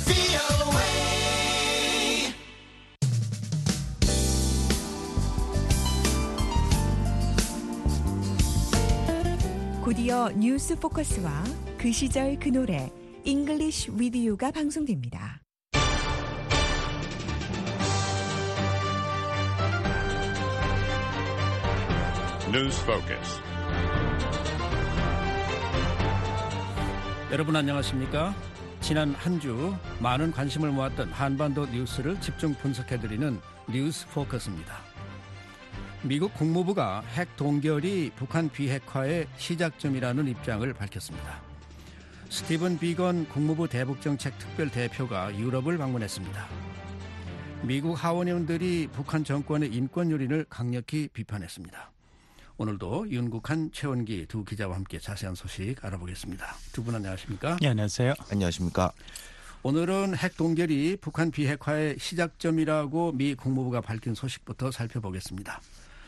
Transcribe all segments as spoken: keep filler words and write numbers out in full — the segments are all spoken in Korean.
곧이어 뉴스 포커스와 그 시절 그 노래 잉글리쉬 위드 유가 방송됩니다. 뉴스 포커스. 여러분 안녕하십니까? 지난 한 주 많은 관심을 모았던 한반도 뉴스를 집중 분석해드리는 뉴스 포커스입니다. 미국 국무부가 핵 동결이 북한 비핵화의 시작점이라는 입장을 밝혔습니다. 스티븐 비건 국무부 대북정책 특별대표가 유럽을 방문했습니다. 미국 하원의원들이 북한 정권의 인권 유린을 강력히 비판했습니다. 오늘도 윤국한, 최원기 두 기자와 함께 자세한 소식 알아보겠습니다. 두 분 안녕하십니까? 네, 안녕하세요. 안녕하십니까? 오늘은 핵 동결이 북한 비핵화의 시작점이라고 미 국무부가 밝힌 소식부터 살펴보겠습니다.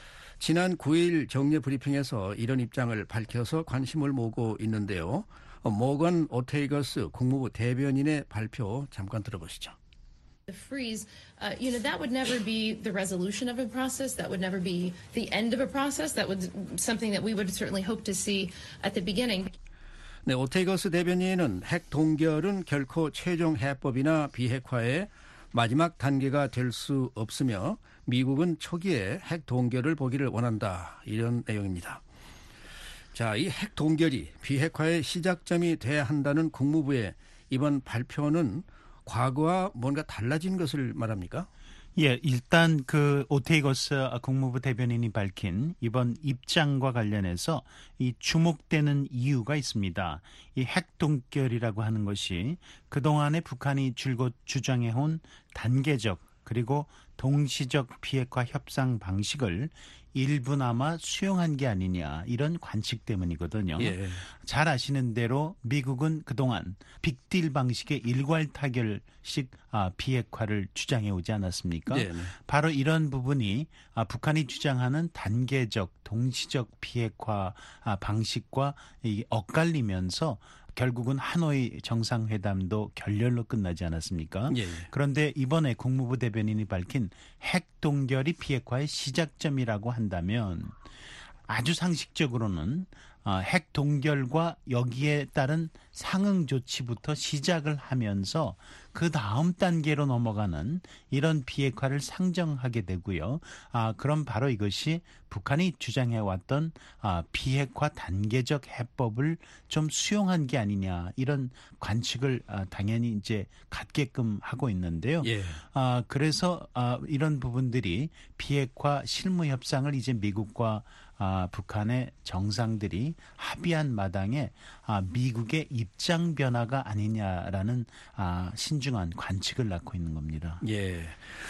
지난 구 일 정례 브리핑에서 이런 입장을 밝혀서 관심을 모으고 있는데요. 모건 오테이거스 국무부 대변인의 발표 잠깐 들어보시죠. The freeze, uh, you know, that would never be the resolution of a process. That would never be the end of a process. That was something that we would certainly hope to see at the beginning. 네, 오테이거스 대변인은 핵 동결은 결코 최종 해법이나 비핵화의 마지막 단계가 될 수 없으며 미국은 초기에 핵 동결을 보기를 원한다. 이런 내용입니다. 자, 이 핵 동결이 비핵화의 시작점이 돼야 한다는 국무부의 이번 발표는 과거와 뭔가 달라진 것을 말합니까? 예, 일단 그 오테이거스 국무부 대변인이 밝힌 이번 입장과 관련해서 이 주목되는 이유가 있습니다. 이 핵 동결이라고 하는 것이 그동안에 북한이 줄곧 주장해온 단계적 그리고 동시적 비핵화 협상 방식을 일부나마 수용한 게 아니냐 이런 관측 때문이거든요. 예. 잘 아시는 대로 미국은 그동안 빅딜 방식의 일괄 타결식 비핵화를 주장해 오지 않았습니까? 예. 바로 이런 부분이 북한이 주장하는 단계적 동시적 비핵화 방식과 엇갈리면서 결국은 하노이 정상회담도 결렬로 끝나지 않았습니까? 예. 그런데 이번에 국무부 대변인이 밝힌 핵 동결이 비핵화의 시작점이라고 한다면 아주 상식적으로는 핵 동결과 여기에 따른 상응 조치부터 시작을 하면서 그 다음 단계로 넘어가는 이런 비핵화를 상정하게 되고요. 아, 그럼 바로 이것이 북한이 주장해왔던 아, 비핵화 단계적 해법을 좀 수용한 게 아니냐 이런 관측을 아, 당연히 이제 갖게끔 하고 있는데요. 예. 아, 그래서 아, 이런 부분들이 비핵화 실무 협상을 이제 미국과 아, 북한의 정상들이 합의한 마당에 아, 미국의 입장 변화가 아니냐라는 아, 신중한 관측을 낳고 있는 겁니다. 예.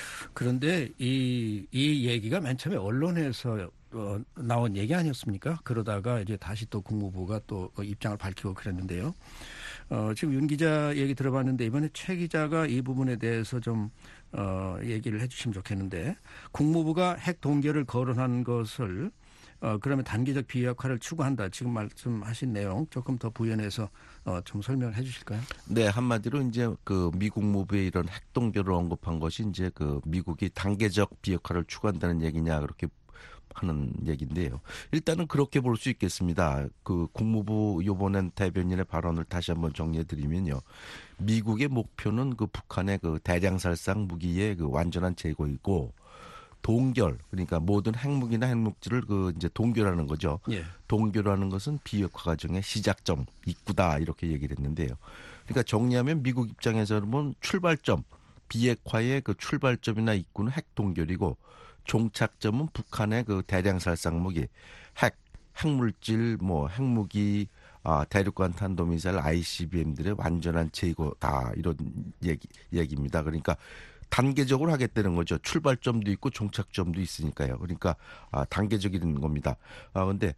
그런데 이, 이 얘기가 맨 처음에 언론에서 어, 나온 얘기 아니었습니까? 그러다가 이제 다시 또 국무부가 또 입장을 밝히고 그랬는데요. 어, 지금 윤 기자 얘기 들어봤는데 이번에 최 기자가 이 부분에 대해서 좀 어, 얘기를 해 주시면 좋겠는데 국무부가 핵 동결을 거론한 것을 어, 그러면 단계적 비핵화를 추구한다. 지금 말씀하신 내용 조금 더 부연해서 어, 좀 설명을 해 주실까요? 네, 한마디로 이제 그 미국 무부의 이런 핵 동결을 언급한 것이 이제 그 미국이 단계적 비핵화를 추구한다는 얘기냐 그렇게 하는 얘기인데요. 일단은 그렇게 볼 수 있겠습니다. 그 국무부 이번엔 대변인의 발언을 다시 한번 정리해 드리면요. 미국의 목표는 그 북한의 그 대량살상 무기의 그 완전한 제거이고 동결, 그러니까 모든 핵무기나 핵물질을 그 이제 동결하는 거죠. 예. 동결하는 것은 비핵화 과정의 시작점, 입구다 이렇게 얘기를 했는데요. 그러니까 정리하면 미국 입장에서는 보면 출발점, 비핵화의 그 출발점이나 입구는 핵 동결이고 종착점은 북한의 그 대량살상 무기, 핵, 핵물질, 뭐 핵무기, 아, 대륙간 탄도미사일 아이씨비엠들의 완전한 제거다 이런 얘기 얘기입니다. 그러니까 단계적으로 하겠다는 거죠. 출발점도 있고 종착점도 있으니까요. 그러니까 아, 단계적인 겁니다. 아, 근데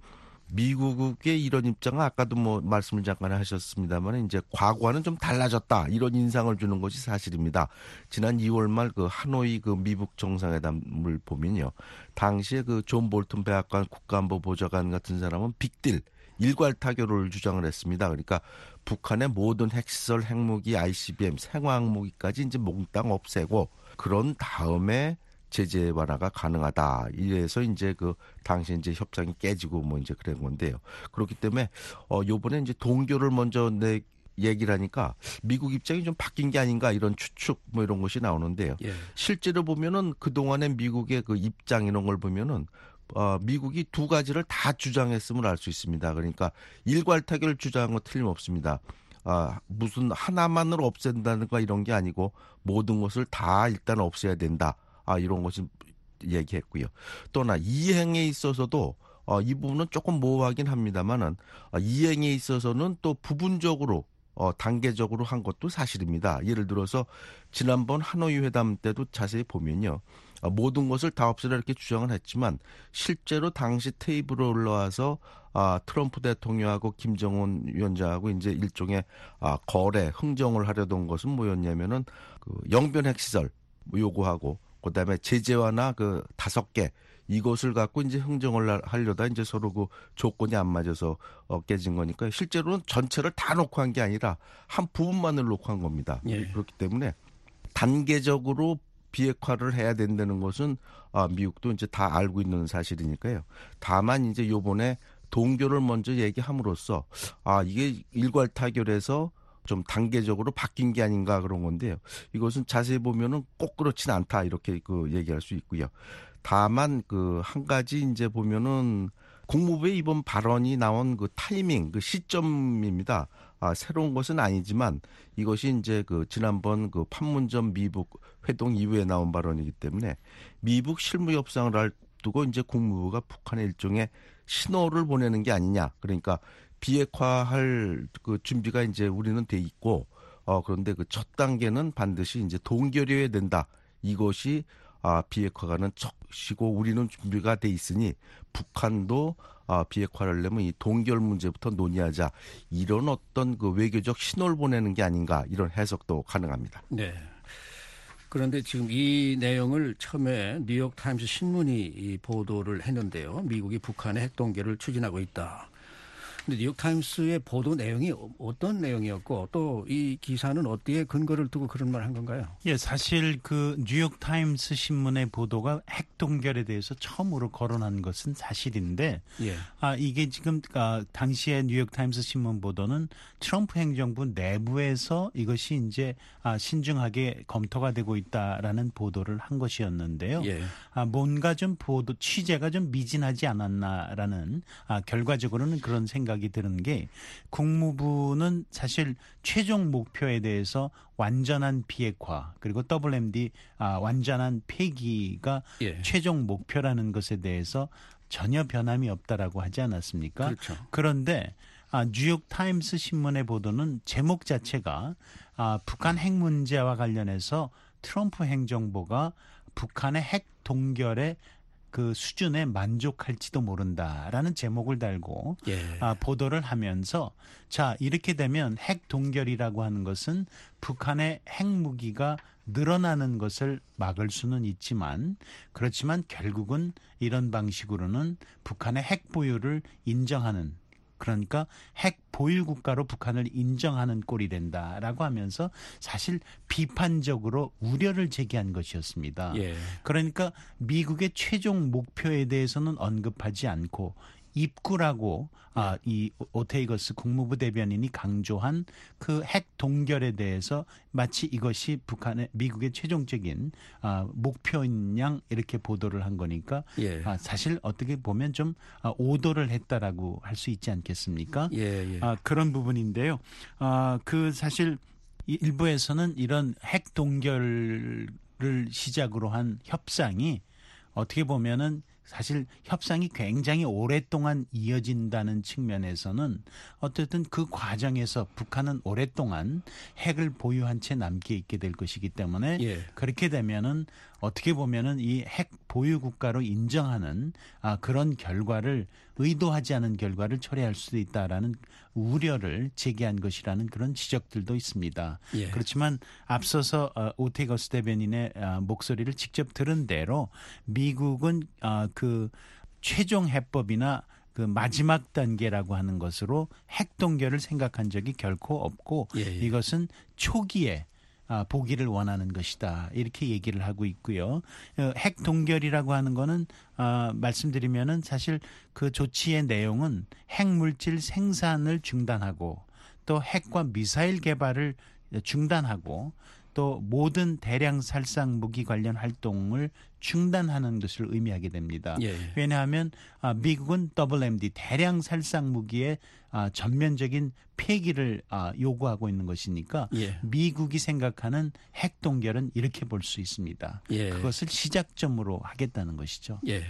미국의 이런 입장은 아까도 뭐 말씀을 잠깐 하셨습니다만 이제 과거와는 좀 달라졌다 이런 인상을 주는 것이 사실입니다. 지난 이월 말 그 하노이 그 미북 정상회담을 보면요, 당시에 그 존 볼튼 백악관 국가안보 보좌관 같은 사람은 빅딜 일괄 타결을 주장을 했습니다. 그러니까 북한의 모든 핵시설, 핵무기, 아이씨비엠, 생화학무기까지 이제 몽땅 없애고 그런 다음에 제재 완화가 가능하다. 이래서 이제 그 당시 이제 협상이 깨지고 뭐 이제 그런 건데요. 그렇기 때문에 어 요번에 이제 동결을 먼저 내 얘기를 하니까 미국 입장이 좀 바뀐 게 아닌가 이런 추측 뭐 이런 것이 나오는데요. 예. 실제로 보면은 그동안의 미국의 그 입장 이런 걸 보면은 어, 미국이 두 가지를 다 주장했음을 알 수 있습니다. 그러니까 일괄 타결 주장은 틀림없습니다. 아, 무슨 하나만으로 없앤다는 거 이런 게 아니고 모든 것을 다 일단 없애야 된다. 아, 이런 것을 얘기했고요. 또 하나 이행에 있어서도 어, 이 부분은 조금 모호하긴 합니다만은 어, 이행에 있어서는 또 부분적으로 어, 단계적으로 한 것도 사실입니다. 예를 들어서 지난번 하노이 회담 때도 자세히 보면요. 어, 모든 것을 다 없애라 이렇게 주장을 했지만 실제로 당시 테이블에 올라와서 아, 트럼프 대통령하고 김정은 위원장하고 이제 일종의 아, 거래, 흥정을 하려던 것은 뭐였냐면은 그 영변 핵시설 요구하고 그다음에 제재 완화 그 다섯 개 이것을 갖고 이제 흥정을 하려다 이제 서로 그 조건이 안 맞아서 어, 깨진 거니까 실제로는 전체를 다 놓고 한 게 아니라 한 부분만을 놓고 한 겁니다. 예. 그렇기 때문에 단계적으로 비핵화를 해야 된다는 것은 아, 미국도 이제 다 알고 있는 사실이니까요. 다만 이제 요번에 동결을 먼저 얘기함으로써 아, 이게 일괄 타결에서 좀 단계적으로 바뀐 게 아닌가 그런 건데요. 이것은 자세히 보면은 꼭 그렇진 않다 이렇게 그 얘기할 수 있고요. 다만 그 한 가지 이제 보면은 국무부의 이번 발언이 나온 그 타이밍, 그 시점입니다. 아, 새로운 것은 아니지만 이것이 이제 그 지난번 그 판문점 미북 회동 이후에 나온 발언이기 때문에 미북 실무 협상을 앞두고 이제 국무부가 북한에 일종의 신호를 보내는 게 아니냐. 그러니까 비핵화할 그 준비가 이제 우리는 돼 있고, 어, 그런데 그 첫 단계는 반드시 이제 동결해야 된다. 이것이 아, 비핵화가는 척시고 우리는 준비가 돼 있으니 북한도 아, 비핵화를 하려면 이 동결 문제부터 논의하자. 이런 어떤 그 외교적 신호를 보내는 게 아닌가 이런 해석도 가능합니다. 네. 그런데 지금 이 내용을 처음에 뉴욕타임스 신문이 보도를 했는데요. 미국이 북한의 핵동결을 추진하고 있다. 근데 뉴욕타임스의 보도 내용이 어떤 내용이었고 또 이 기사는 어디에 근거를 두고 그런 말 한 건가요? 예, 사실 그 뉴욕타임스 신문의 보도가 핵동결에 대해서 처음으로 거론한 것은 사실인데, 예. 아 이게 지금 아, 당시에 뉴욕타임스 신문 보도는 트럼프 행정부 내부에서 이것이 이제 아, 신중하게 검토가 되고 있다라는 보도를 한 것이었는데요. 예. 아, 뭔가 좀 보도 취재가 좀 미진하지 않았나라는 아, 결과적으로는 그런 생각. 생각이 드는 게 국무부는 사실 최종 목표에 대해서 완전한 비핵화 그리고 더블유엠디 아, 완전한 폐기가 예. 최종 목표라는 것에 대해서 전혀 변함이 없다라고 하지 않았습니까? 그렇죠. 그런데 아, 뉴욕타임스 신문의 보도는 제목 자체가 아, 북한 핵 문제와 관련해서 트럼프 행정부가 북한의 핵 동결에 그 수준에 만족할지도 모른다라는 제목을 달고 예. 아, 보도를 하면서 자 이렇게 되면 핵 동결이라고 하는 것은 북한의 핵무기가 늘어나는 것을 막을 수는 있지만 그렇지만 결국은 이런 방식으로는 북한의 핵 보유를 인정하는 그러니까 핵 보유 국가로 북한을 인정하는 꼴이 된다라고 하면서 사실 비판적으로 우려를 제기한 것이었습니다. 예. 그러니까 미국의 최종 목표에 대해서는 언급하지 않고 입구라고 아, 이 오테이거스 국무부 대변인이 강조한 그 핵 동결에 대해서 마치 이것이 북한의 미국의 최종적인 아, 목표인 양 이렇게 보도를 한 거니까 예. 아, 사실 어떻게 보면 좀 아, 오도를 했다라고 할 수 있지 않겠습니까? 예, 예. 아, 그런 부분인데요. 아, 그 사실 일부에서는 이런 핵 동결을 시작으로 한 협상이 어떻게 보면은 사실 협상이 굉장히 오랫동안 이어진다는 측면에서는 어쨌든 그 과정에서 북한은 오랫동안 핵을 보유한 채 남게 있게 될 것이기 때문에 예. 그렇게 되면은 어떻게 보면은 이 핵 보유 국가로 인정하는 아, 그런 결과를 의도하지 않은 결과를 초래할 수도 있다라는 우려를 제기한 것이라는 그런 지적들도 있습니다. 예. 그렇지만 앞서서 어, 오테이거스 대변인의 어, 목소리를 직접 들은 대로 미국은 어, 그 최종 해법이나 그 마지막 단계라고 하는 것으로 핵 동결을 생각한 적이 결코 없고 예, 예. 이것은 초기에 아, 보기를 원하는 것이다. 이렇게 얘기를 하고 있고요. 어, 핵 동결이라고 하는 거는 아, 말씀드리면은 사실 그 조치의 내용은 핵물질 생산을 중단하고 또 핵과 미사일 개발을 중단하고 또 모든 대량 살상 무기 관련 활동을 중단하는 것을 의미하게 됩니다. 예. 왜냐하면 아, 미국은 더블엠디 대량 살상 무기의 아, 전면적인 폐기를 아, 요구하고 있는 것이니까 예. 미국이 생각하는 핵 동결은 이렇게 볼 수 있습니다. 예. 그것을 시작점으로 하겠다는 것이죠. 예.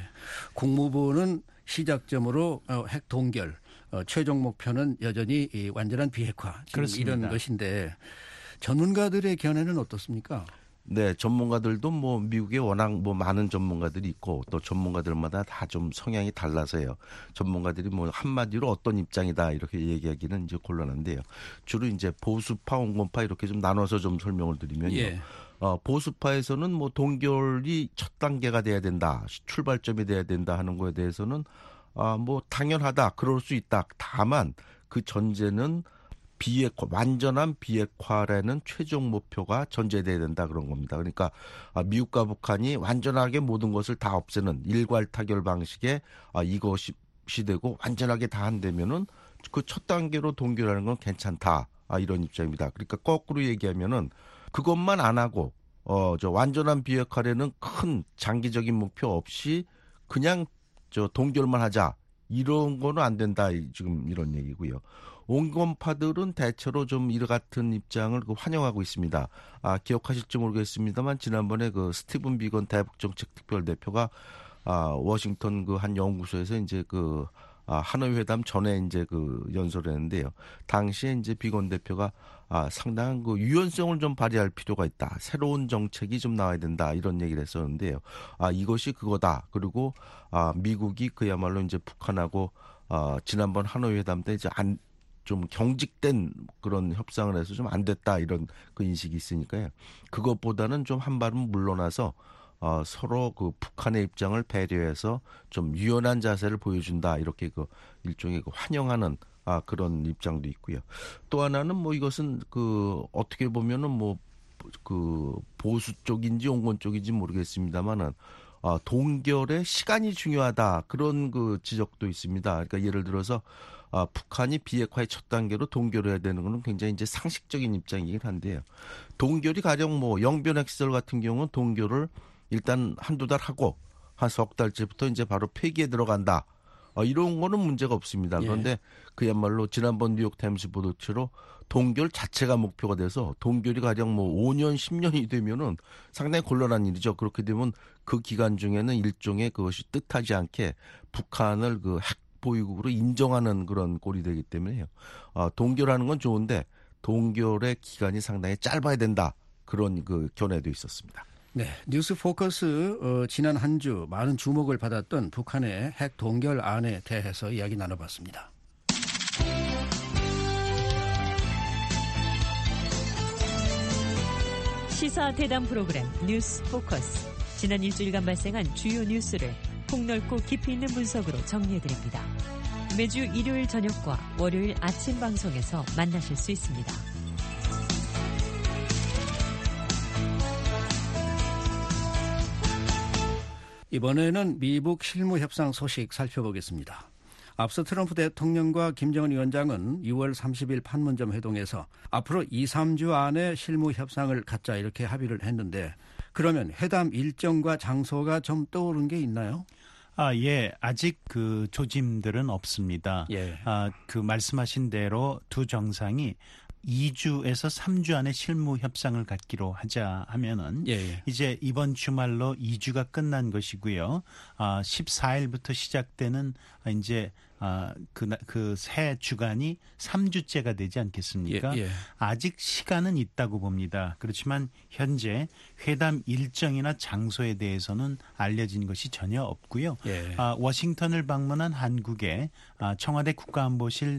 국무부는 시작점으로 어, 핵 동결, 어, 최종 목표는 여전히 이 완전한 비핵화 지금 그렇습니다. 이런 것인데 전문가들의 견해는 어떻습니까? 네, 전문가들도 뭐 미국에 워낙 뭐 많은 전문가들이 있고 또 전문가들마다 다 좀 성향이 달라서요. 전문가들이 뭐 한마디로 어떤 입장이다 이렇게 얘기하기는 이제 곤란한데요. 주로 이제 보수파, 온건파 이렇게 좀 나눠서 좀 설명을 드리면요. 예. 어, 보수파에서는 뭐 동결이 첫 단계가 돼야 된다, 출발점이 돼야 된다 하는 거에 대해서는 아, 뭐 당연하다, 그럴 수 있다. 다만 그 전제는 비핵화, 완전한 비핵화라는 최종 목표가 전제돼야 된다 그런 겁니다. 그러니까 미국과 북한이 완전하게 모든 것을 다 없애는 일괄 타결 방식의 이것이 되고 완전하게 다 한다면은 그 첫 단계로 동결하는 건 괜찮다 이런 입장입니다. 그러니까 거꾸로 얘기하면은 그것만 안 하고 어, 저 완전한 비핵화라는 큰 장기적인 목표 없이 그냥 저 동결만 하자 이런 거는 안 된다 지금 이런 얘기고요. 온건파들은 대체로 좀 이와 같은 입장을 환영하고 있습니다. 아, 기억하실지 모르겠습니다만 지난번에 그 스티븐 비건 대북정책 특별대표가 아, 워싱턴 그 한 연구소에서 이제 그 아, 하노이 회담 전에 이제 그 연설을 했는데요. 당시에 이제 비건 대표가 아, 상당한 그 유연성을 좀 발휘할 필요가 있다. 새로운 정책이 좀 나와야 된다. 이런 얘기를 했었는데요. 아, 이것이 그거다. 그리고 아, 미국이 그야말로 이제 북한하고 아, 지난번 하노이 회담 때 이제 안 좀 경직된 그런 협상을 해서 좀 안 됐다 이런 그 인식이 있으니까요. 그것보다는 좀 한 발은 물러나서 어, 서로 그 북한의 입장을 배려해서 좀 유연한 자세를 보여준다 이렇게 그 일종의 그 환영하는 아, 그런 입장도 있고요. 또 하나는 뭐 이것은 그 어떻게 보면은 뭐 그 보수 쪽인지 온건 쪽인지 모르겠습니다만은 아, 동결의 시간이 중요하다 그런 그 지적도 있습니다. 그러니까 예를 들어서 아, 북한이 비핵화의 첫 단계로 동결해야 되는 것은 굉장히 이제 상식적인 입장이긴 한데요. 동결이 가령 뭐 영변 핵시설 같은 경우는 동결을 일단 한두 달 하고 한 석 달째부터 이제 바로 폐기에 들어간다. 어, 이런 거는 문제가 없습니다. 그런데 예. 그야말로 지난번 뉴욕타임스 보도처럼 동결 자체가 목표가 돼서 동결이 가령 뭐 오 년, 십 년이 되면은 상당히 곤란한 일이죠. 그렇게 되면 그 기간 중에는 일종의 그것이 뜻하지 않게 북한을 그 핵 보유국으로 인정하는 그런 꼴이 되기 때문에요. 어, 동결하는 건 좋은데 동결의 기간이 상당히 짧아야 된다. 그런 그 견해도 있었습니다. 네, 뉴스 포커스 어, 지난 한 주 많은 주목을 받았던 북한의 핵 동결안에 대해서 이야기 나눠봤습니다. 시사 대담 프로그램 뉴스 포커스. 지난 일주일간 발생한 주요 뉴스를 폭넓고 깊이 있는 분석으로 정리해드립니다. 매주 일요일 저녁과 월요일 아침 방송에서 만나실 수 있습니다. 이번에는 미북 실무협상 소식 살펴보겠습니다. 앞서 트럼프 대통령과 김정은 위원장은 유월 삼십일 판문점 회동에서 앞으로 이, 삼 주 안에 실무협상을 갖자 이렇게 합의를 했는데 그러면 회담 일정과 장소가 좀 떠오른 게 있나요? 아, 예. 아직 그 조짐들은 없습니다. 예. 아, 그 말씀하신 대로 두 정상이 이 주에서 삼 주 안에 실무 협상을 갖기로 하자 하면은 예. 이제 이번 주말로 이 주가 끝난 것이고요. 아, 십사 일부터 시작되는 이제 아, 그, 그 새 주간이 삼 주째가 되지 않겠습니까? 예, 예. 아직 시간은 있다고 봅니다. 그렇지만 현재 회담 일정이나 장소에 대해서는 알려진 것이 전혀 없고요. 예. 아, 워싱턴을 방문한 한국의 아, 청와대 국가안보실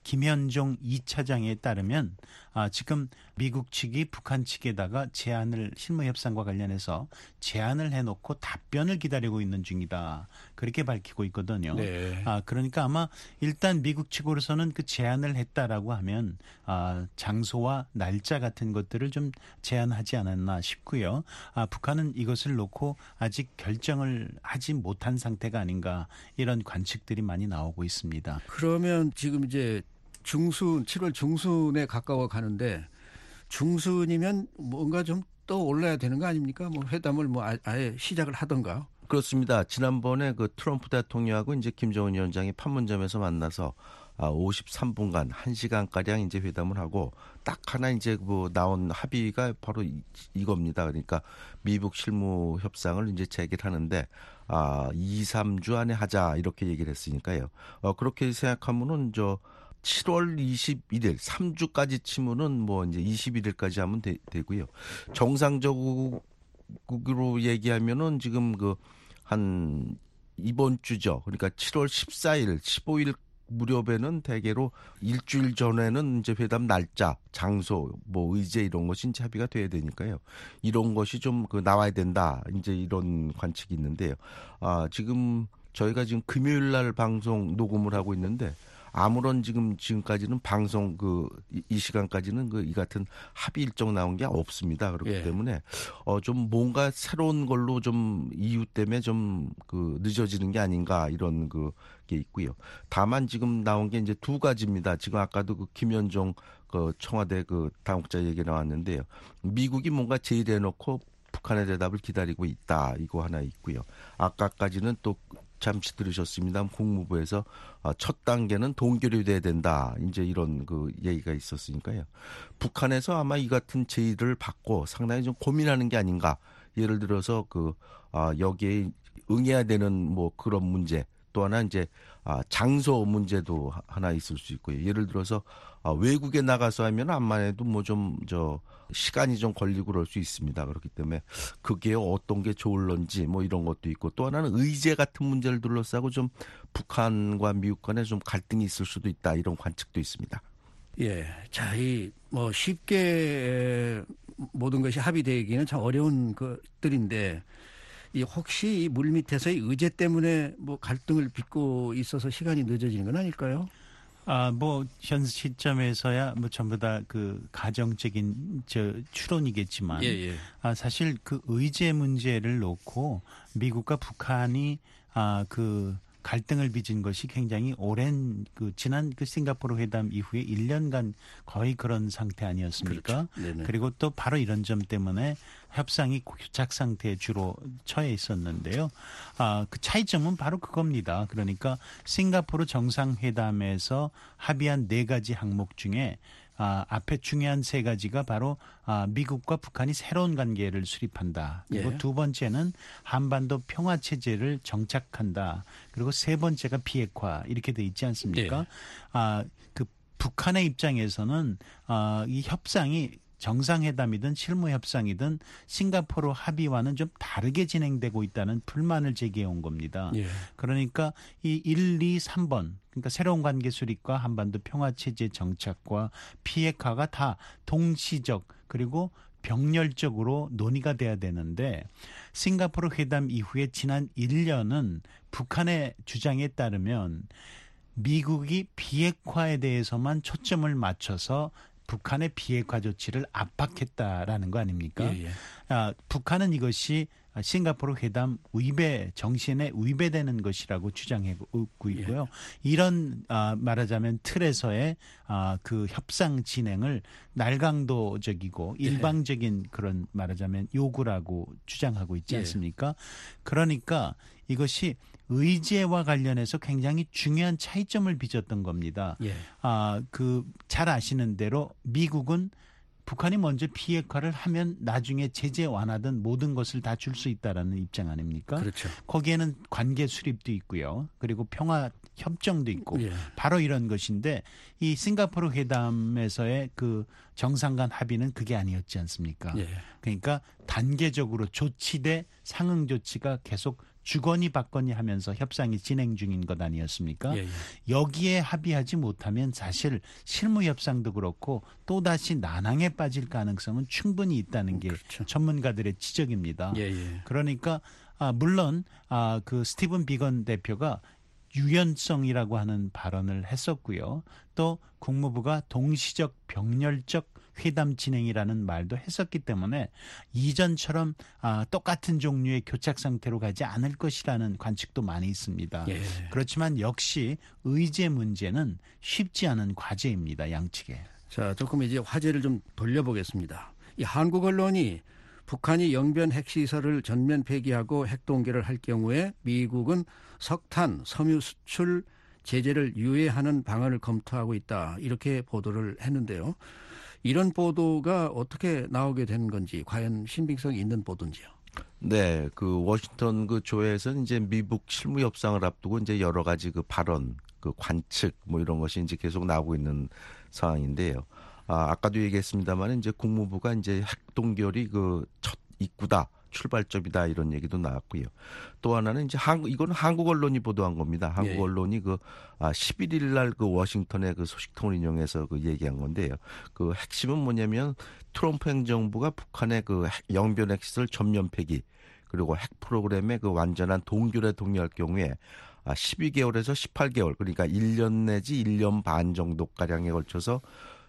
김현종 이 차장에 따르면 아, 지금 미국 측이 북한 측에다가 제안을 실무협상과 관련해서 제안을 해놓고 답변을 기다리고 있는 중이다. 그렇게 밝히고 있거든요. 네. 아, 그러니까 아마 일단 미국 측으로서는 그 제안을 했다라고 하면 아, 장소와 날짜 같은 것들을 좀 제안하지 않았나 싶고요. 아, 북한은 이것을 놓고 아직 결정을 하지 못한 상태가 아닌가 이런 관측들이 많이 나오고 있습니다. 그러면 지금 이제 중순, 칠월 중순에 가까워 가는데 중순이면 뭔가 좀 또 올라야 되는 거 아닙니까? 뭐 회담을 뭐 아예 시작을 하던가. 그렇습니다. 지난번에 그 트럼프 대통령하고 이제 김정은 위원장이 판문점에서 만나서 오십삼 분간 한 시간가량 이제 회담을 하고 딱 하나 이제 뭐 나온 합의가 바로 이, 이겁니다. 그러니까 미북 실무 협상을 이제 재개하는데 아, 이, 삼 주 안에 하자 이렇게 얘기를 했으니까요. 어, 그렇게 생각하면은 저 칠월 이십일일 삼 주까지 치면은 뭐 이제 이십일일까지 하면 되, 되고요. 정상적으로 얘기하면은 지금 그 한 이번 주죠. 그러니까 칠월 십사일, 십오일 무렵에는 대개로 일주일 전에는 이제 회담 날짜, 장소, 뭐 의제 이런 것이 이제 합의가 돼야 되니까요. 이런 것이 좀 그 나와야 된다. 이제 이런 관측이 있는데요. 아, 지금 저희가 지금 금요일 날 방송 녹음을 하고 있는데 아무런 지금 지금까지는 방송 그 이 시간까지는 그 이 같은 합의 일정 나온 게 없습니다. 그렇기 예. 때문에 어 좀 뭔가 새로운 걸로 좀 이유 때문에 좀 그 늦어지는 게 아닌가 이런 그 게 있고요. 다만 지금 나온 게 이제 두 가지입니다. 지금 아까도 그 김현종 그 청와대 그 당국자 얘기 나왔는데요. 미국이 뭔가 제의해놓고 북한의 대답을 기다리고 있다. 이거 하나 있고요. 아까까지는 또 잠시 들으셨습니다. 국무부에서 첫 단계는 동결이 된다. 이제 이런 그 얘기가 있었으니까요. 북한에서 아마 이 같은 제의를 받고 상당히 좀 고민하는 게 아닌가. 예를 들어서 그 여기에 응해야 되는 뭐 그런 문제. 또 하나 이제 장소 문제도 하나 있을 수 있고요. 예를 들어서 외국에 나가서 하면 암만 해도 뭐 좀 저 시간이 좀 걸리고 그럴 수 있습니다. 그렇기 때문에 그게 어떤 게 좋을런지 뭐 이런 것도 있고 또 하나는 의제 같은 문제를 둘러싸고 좀 북한과 미국 간에 좀 갈등이 있을 수도 있다. 이런 관측도 있습니다. 예. 자, 이 뭐 쉽게 모든 것이 합의되기는 참 어려운 것들인데 이 혹시 이 물 밑에서의 의제 때문에 뭐 갈등을 빚고 있어서 시간이 늦어지는 건 아닐까요? 아, 뭐, 현 시점에서야 뭐 전부 다 그 가정적인 저 추론이겠지만. 예, 예. 아, 사실 그 의제 문제를 놓고 미국과 북한이 아, 그 갈등을 빚은 것이 굉장히 오랜 그 지난 그 싱가포르 회담 이후에 일 년간 거의 그런 상태 아니었습니까? 그렇죠. 그리고 또 바로 이런 점 때문에 협상이 교착 상태에 주로 처해 있었는데요. 아, 그 차이점은 바로 그겁니다. 그러니까 싱가포르 정상회담에서 합의한 네 가지 항목 중에 아, 앞에 중요한 세 가지가 바로 아, 미국과 북한이 새로운 관계를 수립한다. 그리고 예. 두 번째는 한반도 평화 체제를 정착한다. 그리고 세 번째가 비핵화 이렇게 돼 있지 않습니까? 예. 아, 그 북한의 입장에서는 아, 이 협상이 정상회담이든 실무협상이든 싱가포르 합의와는 좀 다르게 진행되고 있다는 불만을 제기해 온 겁니다. 예. 그러니까 이 일, 이, 삼 번 그러니까 새로운 관계 수립과 한반도 평화체제 정착과 비핵화가 다 동시적 그리고 병렬적으로 논의가 돼야 되는데 싱가포르 회담 이후에 지난 일 년은 북한의 주장에 따르면 미국이 비핵화에 대해서만 초점을 맞춰서 북한의 비핵화 조치를 압박했다라는 거 아닙니까? 예, 예. 아, 북한은 이것이 싱가포르 회담 위배 정신에 위배되는 것이라고 주장하고 있고요. 예. 이런 아, 말하자면 틀에서의 아, 그 협상 진행을 날강도적이고 예. 일방적인 그런 말하자면 요구라고 주장하고 있지 않습니까? 예. 그러니까 이것이 의제와 관련해서 굉장히 중요한 차이점을 빚었던 겁니다. 예. 아, 그 잘 아시는 대로 미국은 북한이 먼저 비핵화를 하면 나중에 제재 완화든 모든 것을 다 줄 수 있다라는 입장 아닙니까? 그렇죠. 거기에는 관계 수립도 있고요. 그리고 평화 협정도 있고 예. 바로 이런 것인데 이 싱가포르 회담에서의 그 정상 간 합의는 그게 아니었지 않습니까? 예. 그러니까 단계적으로 조치 대 상응 조치가 계속 주거니 받거니 하면서 협상이 진행 중인 것 아니었습니까? 예, 예. 여기에 합의하지 못하면 사실 실무 협상도 그렇고 또다시 난항에 빠질 가능성은 충분히 있다는 게 그렇죠. 전문가들의 지적입니다. 예, 예. 그러니까 아, 물론 아, 그 스티븐 비건 대표가 유연성이라고 하는 발언을 했었고요. 또 국무부가 동시적 병렬적 회담 진행이라는 말도 했었기 때문에 이전처럼 아, 똑같은 종류의 교착 상태로 가지 않을 것이라는 관측도 많이 있습니다. 예. 그렇지만 역시 의제 문제는 쉽지 않은 과제입니다. 양측에. 자, 조금 이제 화제를 좀 돌려보겠습니다. 이 한국 언론이 북한이 영변 핵시설을 전면 폐기하고 핵동결을 할 경우에 미국은 석탄, 섬유 수출 제재를 유예하는 방안을 검토하고 있다. 이렇게 보도를 했는데요. 이런 보도가 어떻게 나오게 된 건지, 과연 신빙성이 있는 보도인지요? 네, 그 워싱턴 그 조회에서는 이제 미국 실무 협상을 앞두고 이제 여러 가지 그 발언, 그 관측 뭐 이런 것이 이제 계속 나오고 있는 상황인데요. 아, 아까도 얘기했습니다만 이제 국무부가 이제 핵동결이 그 첫 입구다, 출발점이다 이런 얘기도 나왔고요. 또 하나는 이제 한국 이거는 한국 언론이 보도한 겁니다. 한국 예. 언론이 그 아, 십일 일 날 그 워싱턴의 그 소식통을 인용해서 그 얘기한 건데요. 그 핵심은 뭐냐면 트럼프 행정부가 북한의 그 핵, 영변 핵시설 전면 폐기 그리고 핵 프로그램의 그 완전한 동결에 동의할 경우에 아, 십이 개월에서 십팔 개월 그러니까 일 년 내지 일 년 반 정도가량에 걸쳐서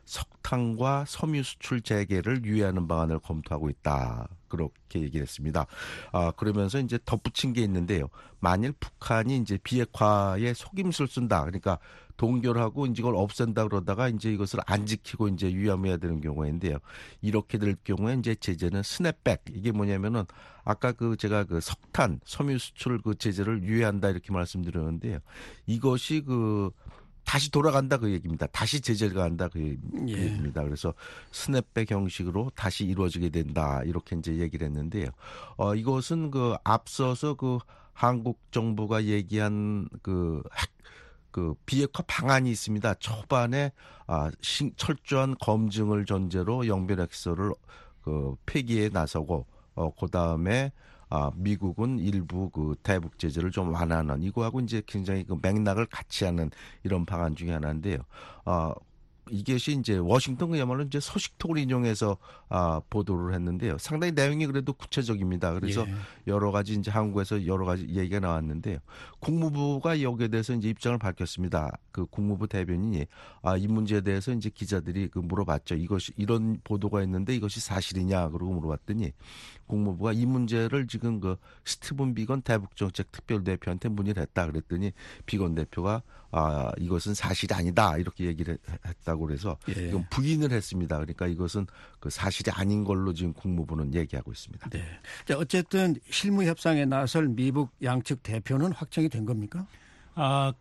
석탄과 섬유 수출 재개를 유예하는 방안을 검토하고 있다. 그렇게 얘기를 했습니다. 아, 그러면서 이제 덧붙인 게 있는데요. 만일 북한이 이제 비핵화에 속임수를 쓴다. 그러니까 동결하고 이제 이걸 없앤다 그러다가 이제 이것을 안 지키고 이제 유야무야 되는 경우인데요. 이렇게 될 경우에 이제 제재는 스냅백. 이게 뭐냐면은 아까 그 제가 그 석탄, 섬유 수출 그 제재를 유예한다 이렇게 말씀드렸는데요. 이것이 그 다시 돌아간다 그 얘기입니다. 다시 제재가 한다 그 예. 얘기입니다. 그래서 스냅백 형식으로 다시 이루어지게 된다 이렇게 이제 얘기를 했는데요. 어 이것은 그 앞서서 그 한국 정부가 얘기한 그 핵, 그 비핵화 방안이 있습니다. 초반에 아 신, 철저한 검증을 전제로 영변 핵시설을 그 폐기에 나서고 어 그다음에 아, 미국은 일부 그 대북 제재를 좀 완화하는 이거하고 이제 굉장히 그 맥락을 같이 하는 이런 방안 중에 하나인데요. 아, 이것이 이제 워싱턴이야말로 이제 소식통을 인용해서 아, 보도를 했는데요. 상당히 내용이 그래도 구체적입니다. 그래서 예. 여러 가지 이제 한국에서 여러 가지 얘기가 나왔는데요. 국무부가 여기에 대해서 이제 입장을 밝혔습니다. 그 국무부 대변인이 아, 이 문제에 대해서 이제 기자들이 그 물어봤죠. 이것이 이런 보도가 있는데 이것이 사실이냐 그러고 물어봤더니 국무부가 이 문제를 지금 그 스티븐 비건 대북정책 특별대표한테 문의를 했다 그랬더니 비건 대표가 아, 이것은 사실이 아니다 이렇게 얘기를 했다고 그래서 예. 이건 부인을 했습니다. 그러니까 이것은 그 사실이 아닌 걸로 지금 국무부는 얘기하고 있습니다. 네. 자, 어쨌든 실무 협상에 나설 미국 양측 대표는 확정이 된 겁니까? 아,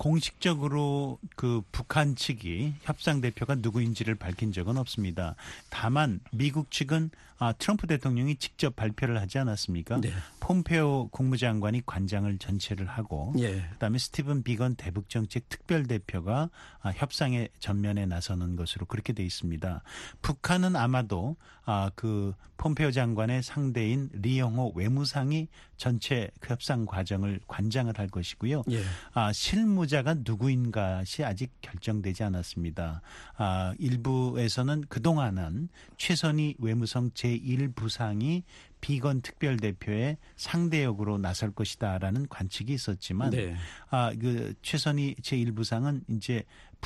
공식적으로 그 북한 측이 협상 대표가 누구인지를 밝힌 적은 없습니다. 다만 미국 측은 아, 트럼프 대통령이 직접 발표를 하지 않았습니까? 네. 폼페오 국무장관이 관장을 전체를 하고 예. 그다음에 스티븐 비건 대북정책 특별대표가 아, 협상에 전면에 나서는 것으로 그렇게 돼 있습니다. 북한은 아마도 아, 그 폼페오 장관의 상대인 리영호 외무상이 전체 그 협상 과정을 관장을 할 것이고요. 예. 아, 실무자가 누구인가시 아직 결정되지 않았습니다. 아, 일부에서는 그동안은 최선희 외무성 제일 부상이 비건 특별대표의 상대역으로 나설 것이다라는 관측이 있었지만 네. 아, 그 최선희 제일 부상은 이제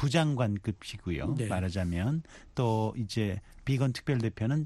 부장관급이고요. 네. 말하자면 또 이제 비건 특별대표는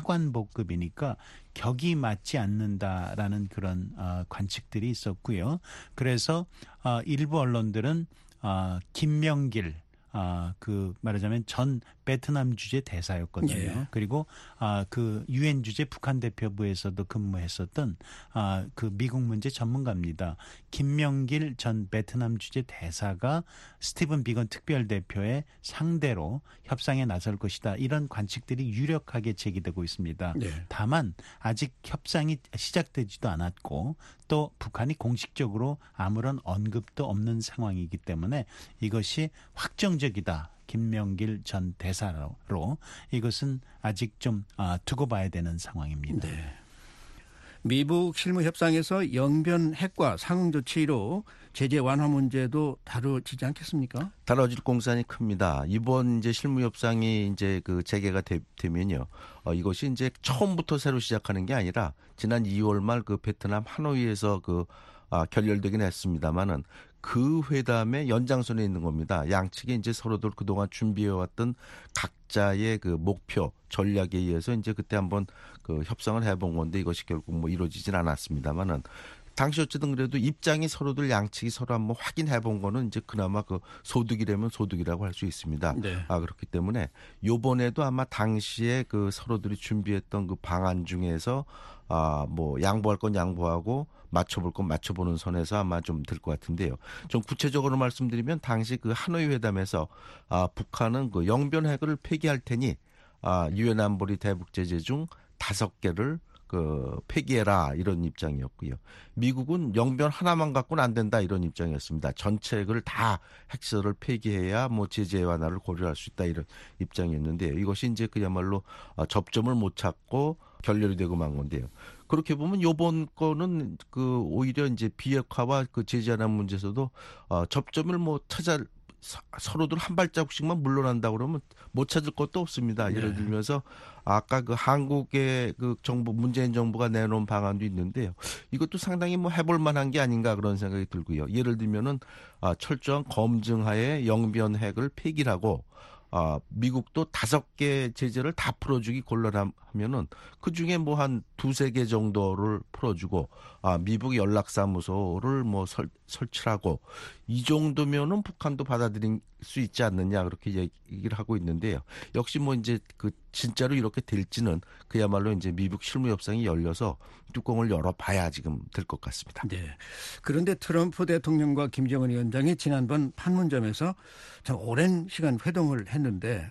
차관복급이니까 격이 맞지 않는다라는 그런 어, 관측들이 있었고요. 그래서 어, 일부 언론들은 어, 김명길 아, 그 말하자면 전 베트남 주재 대사였거든요. 예. 그리고 아, 그 유엔 주재 북한 대표부에서도 근무했었던 아, 그 미국 문제 전문가입니다. 김명길 전 베트남 주재 대사가 스티븐 비건 특별 대표의 상대로 협상에 나설 것이다. 이런 관측들이 유력하게 제기되고 있습니다. 네. 다만 아직 협상이 시작되지도 않았고 또 북한이 공식적으로 아무런 언급도 없는 상황이기 때문에 이것이 확정적이다. 김명길 전 대사로 이것은 아직 좀 두고 봐야 되는 상황입니다. 네. 미북 실무 협상에서 영변 핵과 상응 조치로 제재 완화 문제도 다루지 않겠습니까? 다뤄질 공산이 큽니다. 이번 이제 실무 협상이 이제 그 재개가 되, 되면요. 어, 이것이 이제 처음부터 새로 시작하는 게 아니라 지난 이월 말 그 베트남 하노이에서 그 아, 결렬되긴 했습니다만은 그 회담의 연장선에 있는 겁니다. 양측이 이제 서로들 그동안 준비해왔던 각자의 그 목표, 전략에 의해서 이제 그때 한번 그 협상을 해본 건데 이것이 결국 뭐 이루어지진 않았습니다만은 당시 어쨌든 그래도 입장이 서로들 양측이 서로 한번 확인해 본 거는 이제 그나마 그 소득이라면 소득이라고 할 수 있습니다. 네. 아, 그렇기 때문에 요번에도 아마 당시에 그 서로들이 준비했던 그 방안 중에서 아, 뭐 양보할 건 양보하고 맞춰볼 건 맞춰보는 선에서 아마 좀 될 것 같은데요. 좀 구체적으로 말씀드리면 당시 그 하노이 회담에서 아, 북한은 그 영변 핵을 폐기할 테니 아, 유엔 안보리 대북 제재 중 다섯 개를 그 폐기해라 이런 입장이었고요. 미국은 영변 하나만 갖고는 안 된다 이런 입장이었습니다. 전체 핵을 다 핵시설을 폐기해야 뭐 제재 완화를 고려할 수 있다 이런 입장이었는데요. 이것이 이제 그야말로 접점을 못 찾고 결렬이 되고 만 건데요. 그렇게 보면 요번 거는 그 오히려 이제 비핵화와 그 제재 완화 문제에서도 어, 접점을 뭐 찾아 서로들 한 발자국씩만 물러난다 그러면 못 찾을 것도 없습니다. 예를 네. 들면서 아까 그 한국의 그 정부 문재인 정부가 내놓은 방안도 있는데요. 이것도 상당히 뭐 해볼 만한 게 아닌가 그런 생각이 들고요. 예를 들면은 아, 철저한 검증하에 영변 핵을 폐기하고 아, 미국도 다섯 개 제재를 다 풀어주기 곤란하면은 그 중에 뭐 한 두세 개 정도를 풀어주고 아, 미국 연락사무소를 뭐 설, 설치하고 이 정도면은 북한도 받아들일 수 있지 않느냐 그렇게 얘기를 하고 있는데요. 역시 뭐 이제 그 진짜로 이렇게 될지는 그야말로 이제 미북 실무 협상이 열려서 뚜껑을 열어봐야 지금 될 것 같습니다. 네. 그런데 트럼프 대통령과 김정은 위원장이 지난번 판문점에서 참 오랜 시간 회동을 했는데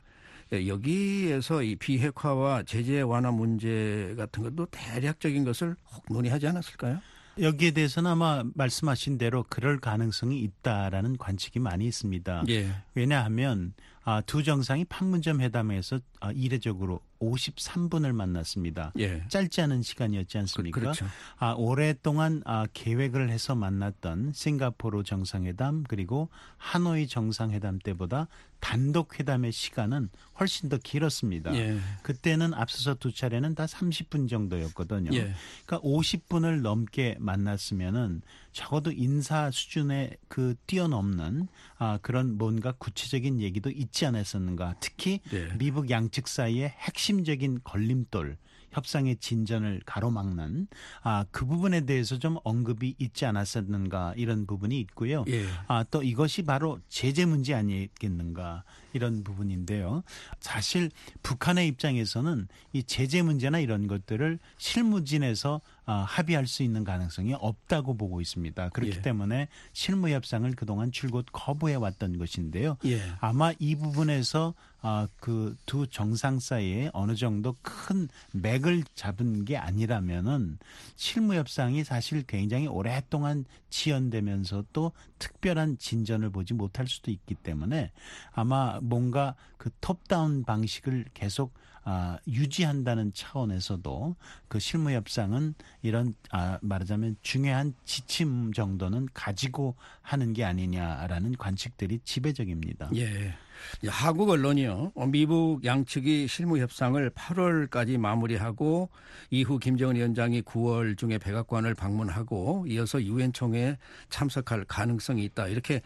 여기에서 이 비핵화와 제재 완화 문제 같은 것도 대략적인 것을 혹 논의하지 않았을까요? 여기에 대해서는 아마 말씀하신 대로 그럴 가능성이 있다라는 관측이 많이 있습니다. 예. 왜냐하면 두 정상이 판문점 회담에서 이례적으로 오십삼 분을 만났습니다. 예. 짧지 않은 시간이었지 않습니까? 그, 그렇죠. 아, 오랫동안 아, 계획을 해서 만났던 싱가포르 정상회담 그리고 하노이 정상회담 때보다 단독 회담의 시간은 훨씬 더 길었습니다. 예. 그때는 앞서서 두 차례는 다 삼십 분 정도였거든요. 예. 그러니까 오십 분을 넘게 만났으면은 적어도 인사 수준에 그 뛰어넘는 아, 그런 뭔가 구체적인 얘기도 있지 않았었는가. 특히 네. 미북 양측 사이의 핵심적인 걸림돌, 협상의 진전을 가로막는 아, 그 부분에 대해서 좀 언급이 있지 않았었는가 이런 부분이 있고요. 예. 아, 또 이것이 바로 제재 문제 아니겠는가 이런 부분인데요. 사실 북한의 입장에서는 이 제재 문제나 이런 것들을 실무진에서 아, 합의할 수 있는 가능성이 없다고 보고 있습니다. 그렇기 예. 때문에 실무 협상을 그동안 줄곧 거부해 왔던 것인데요. 예. 아마 이 부분에서 아, 그 두 정상 사이에 어느 정도 큰 맥을 잡은 게 아니라면은 실무 협상이 사실 굉장히 오랫동안 지연되면서도 특별한 진전을 보지 못할 수도 있기 때문에 아마 뭔가 그 톱다운 방식을 계속 아, 유지한다는 차원에서도 그 실무 협상은 이런 아, 말하자면 중요한 지침 정도는 가지고 하는 게 아니냐라는 관측들이 지배적입니다. 예. 한국 언론이요. 미북 양측이 실무 협상을 팔월까지 마무리하고 이후 김정은 위원장이 구월 중에 백악관을 방문하고 이어서 유엔 총회에 참석할 가능성이 있다. 이렇게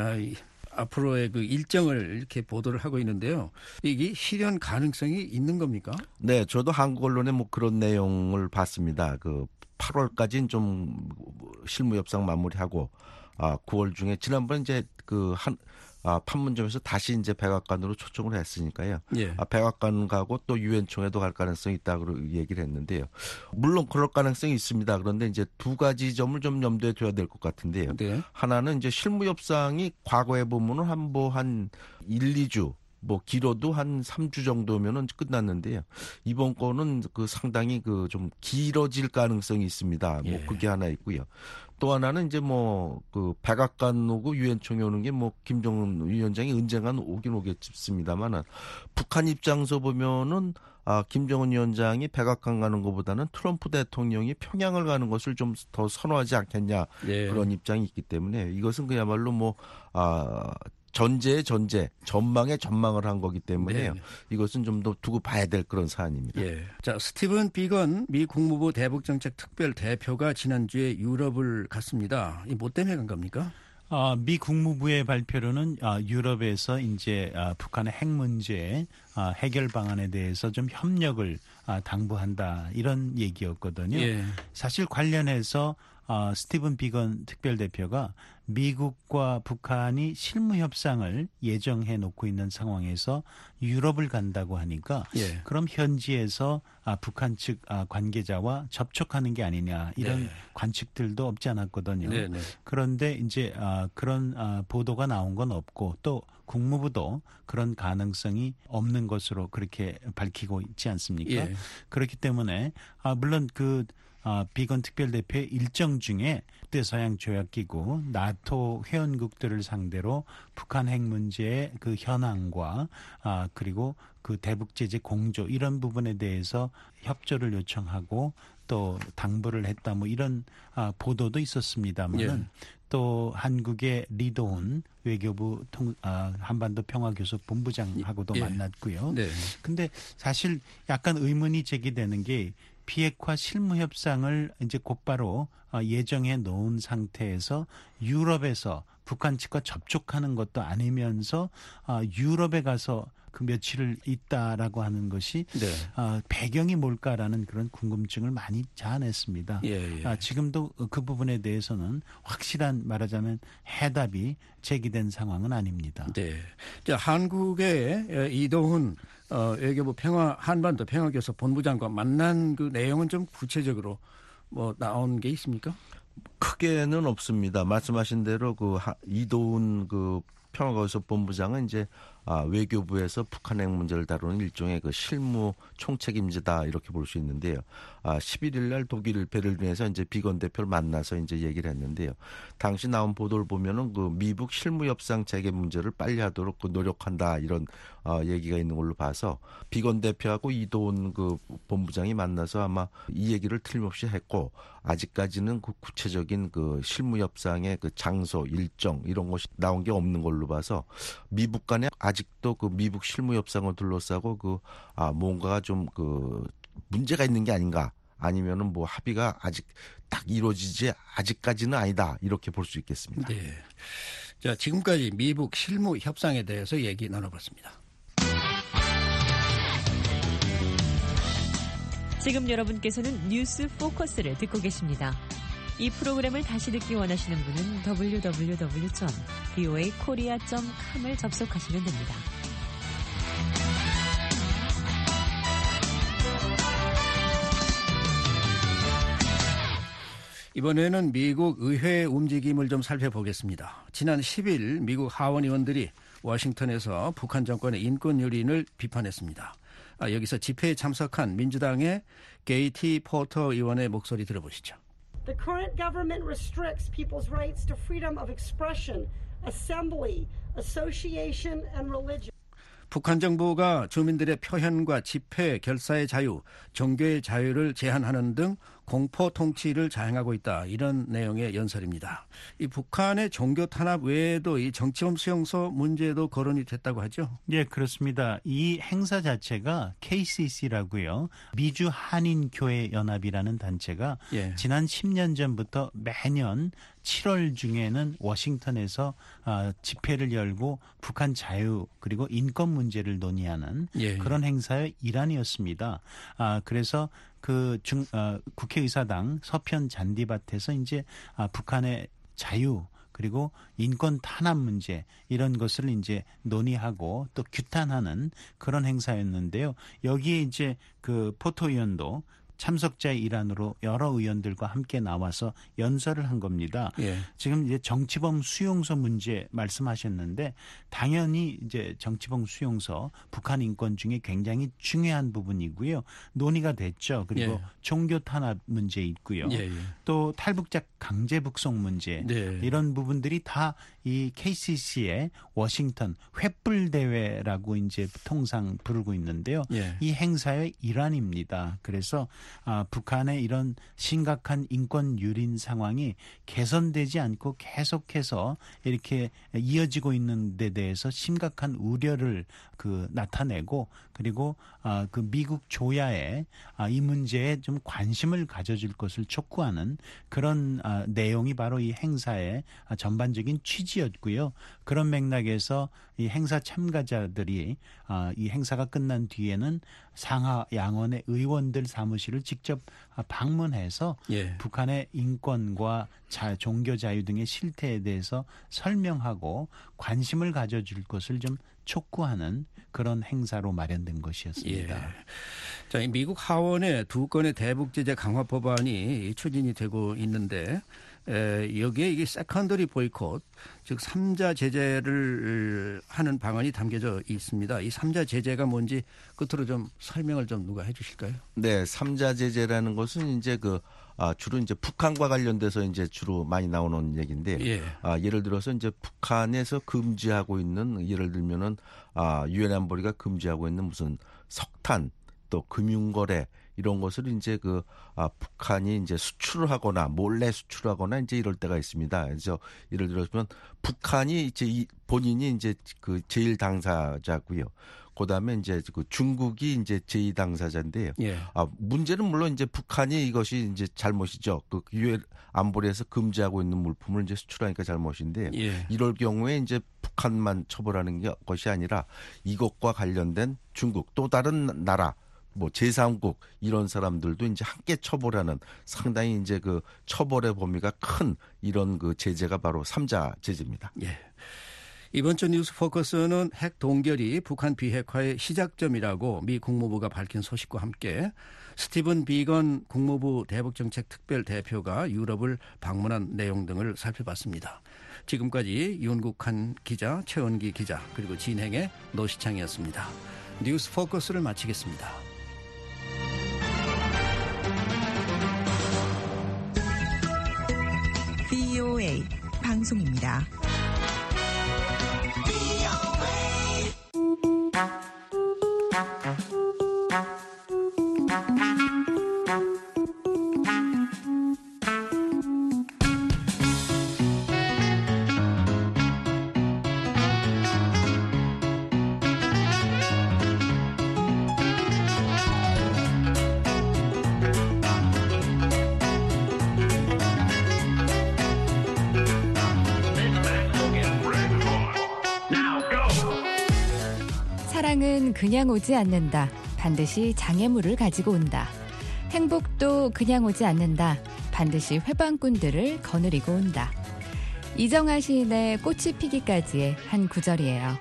앞으로의 그 일정을 이렇게 보도를 하고 있는데요. 이게 실현 가능성이 있는 겁니까? 네, 저도 한국 언론에 뭐 그런 내용을 봤습니다. 그 팔월까지는 좀 실무 협상 마무리하고 아, 구월 중에 지난번 이제 그 한 아, 판문점에서 다시 이제 백악관으로 초청을 했으니까요. 예. 아, 백악관 가고 또 유엔 총회도 갈 가능성이 있다고 얘기를 했는데요. 물론 그럴 가능성이 있습니다. 그런데 이제 두 가지 점을 좀 염두에 둬야 될 것 같은데요. 네. 하나는 이제 실무 협상이 과거에 보면은 한 뭐 한 일, 이 주 뭐 길어도 한 삼 주 정도면은 끝났는데요. 이번 거는 그 상당히 그 좀 길어질 가능성이 있습니다. 뭐 예. 그게 하나 있고요. 또 하나는 이제 뭐 그 백악관 오고 유엔 총회 오는 게 뭐 김정은 위원장이 언젠간 오긴 오겠습니다만은 북한 입장에서 보면은 아, 김정은 위원장이 백악관 가는 것보다는 트럼프 대통령이 평양을 가는 것을 좀 더 선호하지 않겠냐 예. 그런 입장이 있기 때문에 이것은 그야말로 뭐 아, 전제의 전제, 전망의 전망을 한 거기 때문에요. 네. 이것은 좀 더 두고 봐야 될 그런 사안입니다. 예. 자, 스티븐 비건 미 국무부 대북정책 특별 대표가 지난주에 유럽을 갔습니다. 이 뭐 때문에 간 겁니까? 아, 미 국무부의 발표로는 아, 유럽에서 이제 아, 북한의 핵 문제 아, 해결 방안에 대해서 좀 협력을 아, 당부한다 이런 얘기였거든요. 예. 사실 관련해서 아, 스티븐 비건 특별대표가 미국과 북한이 실무 협상을 예정해 놓고 있는 상황에서 유럽을 간다고 하니까 예. 그럼 현지에서 아, 북한 측 아, 관계자와 접촉하는 게 아니냐 이런 네. 관측들도 없지 않았거든요. 네, 네. 그런데 이제 아, 그런 아, 보도가 나온 건 없고 또 국무부도 그런 가능성이 없는 것으로 그렇게 밝히고 있지 않습니까? 예. 그렇기 때문에 아, 물론 그 아, 비건 특별대표의 일정 중에 북대서양 조약기구 나토 회원국들을 상대로 북한 핵 문제의 그 현황과 아, 그리고 그 대북 제재 공조 이런 부분에 대해서 협조를 요청하고 또 당부를 했다 뭐 이런 아, 보도도 있었습니다만은 예. 또 한국의 리도훈 외교부 통, 아, 한반도 평화교섭 본부장하고도 예. 만났고요. 네. 근데 사실 약간 의문이 제기되는 게 비핵화 실무 협상을 이제 곧바로 예정해 놓은 상태에서 유럽에서 북한 측과 접촉하는 것도 아니면서 유럽에 가서 그 며칠을 있다라고 하는 것이 네. 배경이 뭘까라는 그런 궁금증을 많이 자아냈습니다. 예, 예. 아, 지금도 그 부분에 대해서는 확실한 말하자면 해답이 제기된 상황은 아닙니다. 네. 자, 한국의 이동훈 어, 외교부 평화 한반도 평화교섭 본부장과 만난 그 내용은 좀 구체적으로 뭐 나온 게 있습니까? 크게는 없습니다. 말씀하신 대로 그 하, 이도훈 그 평화교섭 본부장은 이제 아, 외교부에서 북한 핵 문제를 다루는 일종의 그 실무 총책임자다 이렇게 볼 수 있는데요. 아, 십일 일 날 독일 베를린에서 이제 비건 대표를 만나서 이제 얘기를 했는데요. 당시 나온 보도를 보면은 그 미북 실무 협상 재개 문제를 빨리 하도록 그 노력한다 이런 어, 얘기가 있는 걸로 봐서 비건 대표하고 이도훈 그 본부장이 만나서 아마 이 얘기를 틀림없이 했고 아직까지는 그 구체적인 그 실무 협상의 그 장소 일정 이런 것이 나온 게 없는 걸로 봐서 미북 간에 아직도 그 미북 실무 협상을 둘러싸고 그 아 뭔가가 좀 그 문제가 있는 게 아닌가 아니면은 뭐 합의가 아직 딱 이루어지지 아직까지는 아니다 이렇게 볼 수 있겠습니다. 네. 자, 지금까지 미북 실무 협상에 대해서 얘기 나눠봤습니다. 지금 여러분께서는 뉴스 포커스를 듣고 계십니다. 이 프로그램을 다시 듣기 원하시는 분은 더블유 더블유 더블유 점 브이오에이 코리아 점 컴을 접속하시면 됩니다. 이번에는 미국 의회의 움직임을 좀 살펴보겠습니다. 지난 십 일 미국 하원 의원들이 워싱턴에서 북한 정권의 인권 유린을 비판했습니다. 아, 여기서 집회에 참석한 민주당의 게이티 포터 의원의 목소리 들어보시죠. The current government restricts people's rights to freedom of expression, assembly, association, and religion. 북한 정부가 주민들의 표현과 집회, 결사의 자유, 종교의 자유를 제한하는 등 공포 통치를 자행하고 있다. 이런 내용의 연설입니다. 이 북한의 종교 탄압 외에도 이 정치범 수용소 문제도 거론이 됐다고 하죠? 예, 그렇습니다. 이 행사 자체가 케이씨씨라고요. 미주 한인교회 연합이라는 단체가 예. 지난 십 년 전부터 매년 칠월 중에는 워싱턴에서 아, 집회를 열고 북한 자유 그리고 인권 문제를 논의하는 예. 그런 행사의 일환이었습니다. 아, 그래서 그 중, 어, 국회의사당 서편 잔디밭에서 이제 아, 북한의 자유 그리고 인권 탄압 문제 이런 것을 이제 논의하고 또 규탄하는 그런 행사였는데요. 여기에 이제 그 포토 의원도 참석자의 일환으로 여러 의원들과 함께 나와서 연설을 한 겁니다. 예. 지금 이제 정치범 수용소 문제 말씀하셨는데 당연히 이제 정치범 수용소 북한 인권 중에 굉장히 중요한 부분이고요. 논의가 됐죠. 그리고 예. 종교 탄압 문제 있고요. 예, 예. 또 탈북자 강제 북송 문제 네. 이런 부분들이 다 이 케이씨씨의 워싱턴 횃불 대회라고 이제 통상 부르고 있는데요. 예. 이 행사의 일환입니다. 그래서 아, 북한의 이런 심각한 인권 유린 상황이 개선되지 않고 계속해서 이렇게 이어지고 있는 데 대해서 심각한 우려를 그 나타내고 그리고 아, 그 미국 조야에 아, 이 문제에 좀 관심을 가져줄 것을 촉구하는 그런 아, 내용이 바로 이 행사의 아, 전반적인 취지였고요. 그런 맥락에서 이 행사 참가자들이 아, 이 행사가 끝난 뒤에는 상하 양원의 의원들 사무실을 직접 아, 방문해서 예. 북한의 인권과 자, 종교 자유 등의 실태에 대해서 설명하고 관심을 가져줄 것을 좀 촉구하는 그런 행사로 마련된 것이었습니다. 예. 자, 이 미국 하원에 두 건의 대북 제재 강화 법안이 추진이 되고 있는데 에, 여기에 이게 세컨더리 보이콧, 즉 삼자 제재를 하는 방안이 담겨져 있습니다. 이 삼자 제재가 뭔지 끝으로 좀 설명을 좀 누가 해주실까요? 네, 삼자 제재라는 것은 이제 그 아, 주로 이제 북한과 관련돼서 이제 주로 많이 나오는 얘기인데, 예. 아, 예를 들어서 이제 북한에서 금지하고 있는, 예를 들면은 아, 유엔 안보리가 금지하고 있는 무슨 석탄 또 금융거래 이런 것을 이제 그 아, 북한이 이제 수출을 하거나 몰래 수출하거나 이제 이럴 때가 있습니다. 그래서 예를 들어서 북한이 이제 이 본인이 이제 그 제일 당사자고요. 그다음에 이제 그 중국이 이제 제이 당사자인데요. 예. 아, 문제는 물론 이제 북한이 이것이 이제 잘못이죠. 그 유엔 안보리에서 금지하고 있는 물품을 이제 수출하니까 잘못인데 예. 이럴 경우에 이제 북한만 처벌하는 게 것이 아니라 이것과 관련된 중국 또 다른 나라 뭐 제삼국 이런 사람들도 이제 함께 처벌하는 상당히 이제 그 처벌의 범위가 큰 이런 그 제재가 바로 삼자 제재입니다. 예. 이번 주 뉴스 포커스는 핵 동결이 북한 비핵화의 시작점이라고 미 국무부가 밝힌 소식과 함께 스티븐 비건 국무부 대북정책 특별 대표가 유럽을 방문한 내용 등을 살펴봤습니다. 지금까지 윤국한 기자, 최원기 기자, 그리고 진행의 노시창이었습니다. 뉴스 포커스를 마치겠습니다. 브이오에이 방송입니다. 사랑은 그냥 오지 않는다. 반드시 장애물을 가지고 온다. 행복도 그냥 오지 않는다. 반드시 회방꾼들을 거느리고 온다. 이정아 시인의 꽃이 피기까지의 한 구절이에요.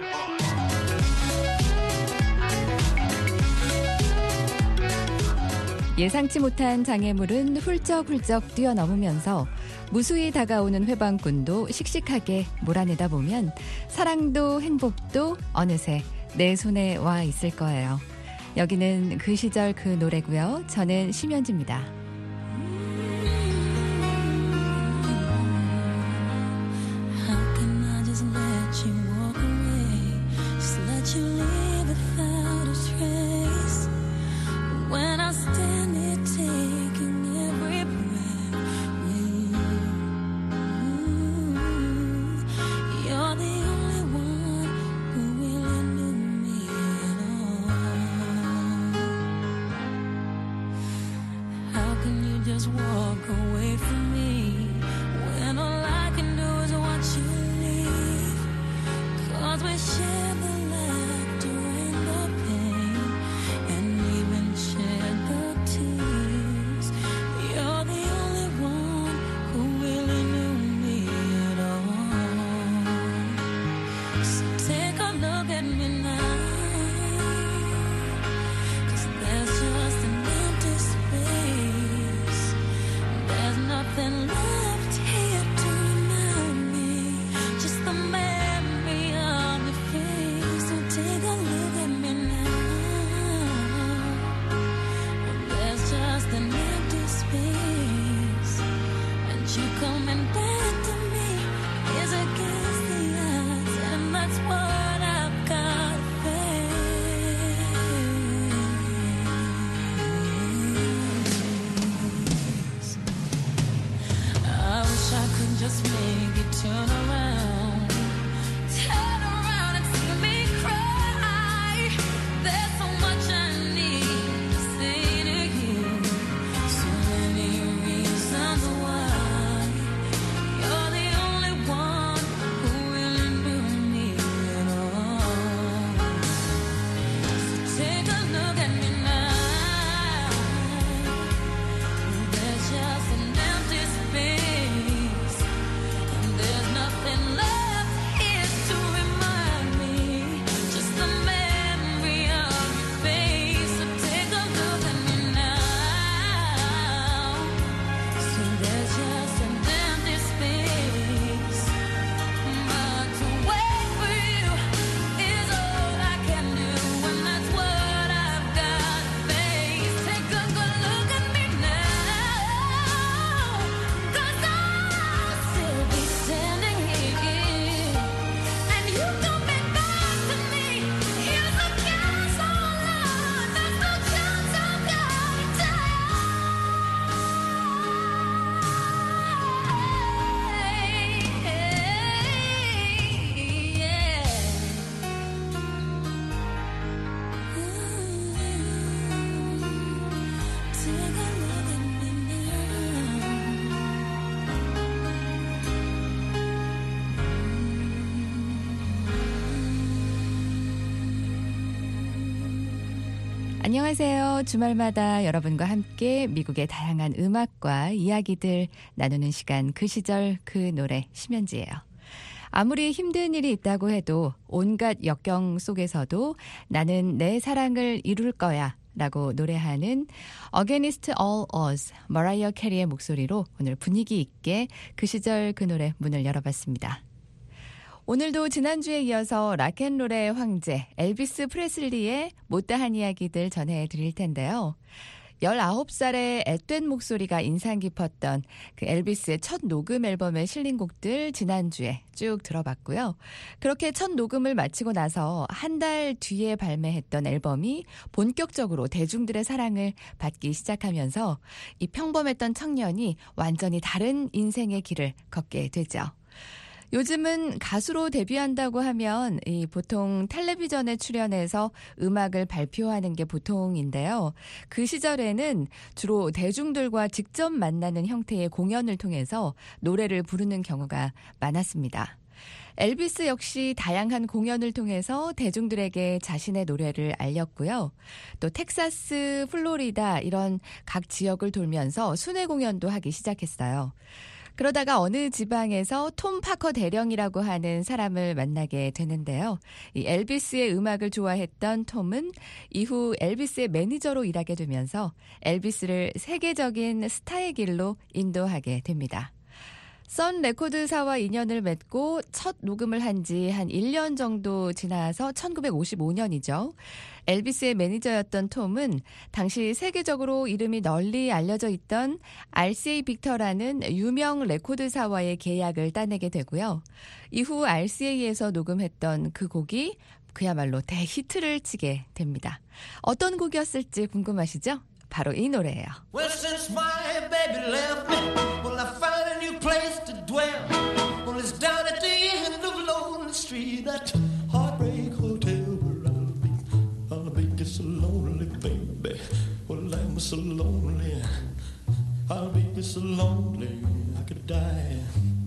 예상치 못한 장애물은 훌쩍훌쩍 뛰어넘으면서 무수히 다가오는 회방꾼도 씩씩하게 몰아내다 보면 사랑도 행복도 어느새 내 손에 와 있을 거예요. 여기는 그 시절 그 노래고요. 저는 심연지입니다. Just walk away from me when all I can do is watch you leave. 'Cause we share the laughter and the pain and even shed the tears. You're the only one who really knew me at all. So take a look at me now, 'cause there's just an empty space. 안녕하세요. 주말마다 여러분과 함께 미국의 다양한 음악과 이야기들 나누는 시간 그 시절 그 노래 심연지예요. 아무리 힘든 일이 있다고 해도 온갖 역경 속에서도 나는 내 사랑을 이룰 거야 라고 노래하는 Against All Odds 머라이어 캐리의 목소리로 오늘 분위기 있게 그 시절 그 노래 문을 열어봤습니다. 오늘도 지난주에 이어서 락앤롤의 황제 엘비스 프레슬리의 못다한 이야기들 전해드릴 텐데요. 열아홉 살의 앳된 목소리가 인상 깊었던 그 엘비스의 첫 녹음 앨범에 실린 곡들 지난주에 쭉 들어봤고요. 그렇게 첫 녹음을 마치고 나서 한 달 뒤에 발매했던 앨범이 본격적으로 대중들의 사랑을 받기 시작하면서 이 평범했던 청년이 완전히 다른 인생의 길을 걷게 되죠. 요즘은 가수로 데뷔한다고 하면 이 보통 텔레비전에 출연해서 음악을 발표하는 게 보통인데요. 그 시절에는 주로 대중들과 직접 만나는 형태의 공연을 통해서 노래를 부르는 경우가 많았습니다. 엘비스 역시 다양한 공연을 통해서 대중들에게 자신의 노래를 알렸고요. 또 텍사스, 플로리다 이런 각 지역을 돌면서 순회 공연도 하기 시작했어요. 그러다가 어느 지방에서 톰 파커 대령이라고 하는 사람을 만나게 되는데요. 이 엘비스의 음악을 좋아했던 톰은 이후 엘비스의 매니저로 일하게 되면서 엘비스를 세계적인 스타의 길로 인도하게 됩니다. 선 레코드사와 인연을 맺고 첫 녹음을 한 지 한 일 년 정도 지나서 천구백오십오 년이죠. 엘비스의 매니저였던 톰은 당시 세계적으로 이름이 널리 알려져 있던 알씨에이 빅터라는 유명 레코드사와의 계약을 따내게 되고요. 이후 알씨에이에서 녹음했던 그 곡이 그야말로 대히트를 치게 됩니다. 어떤 곡이었을지 궁금하시죠? 바로 이 노래예요. Well, since my baby left me, well, I found a new place to dwell. Well, it's down at the end of Lonely Street, that heartbreak hotel where I'll be. I'll be just so lonely, baby. Well, I'm so lonely. I'll be just so lonely, I could die.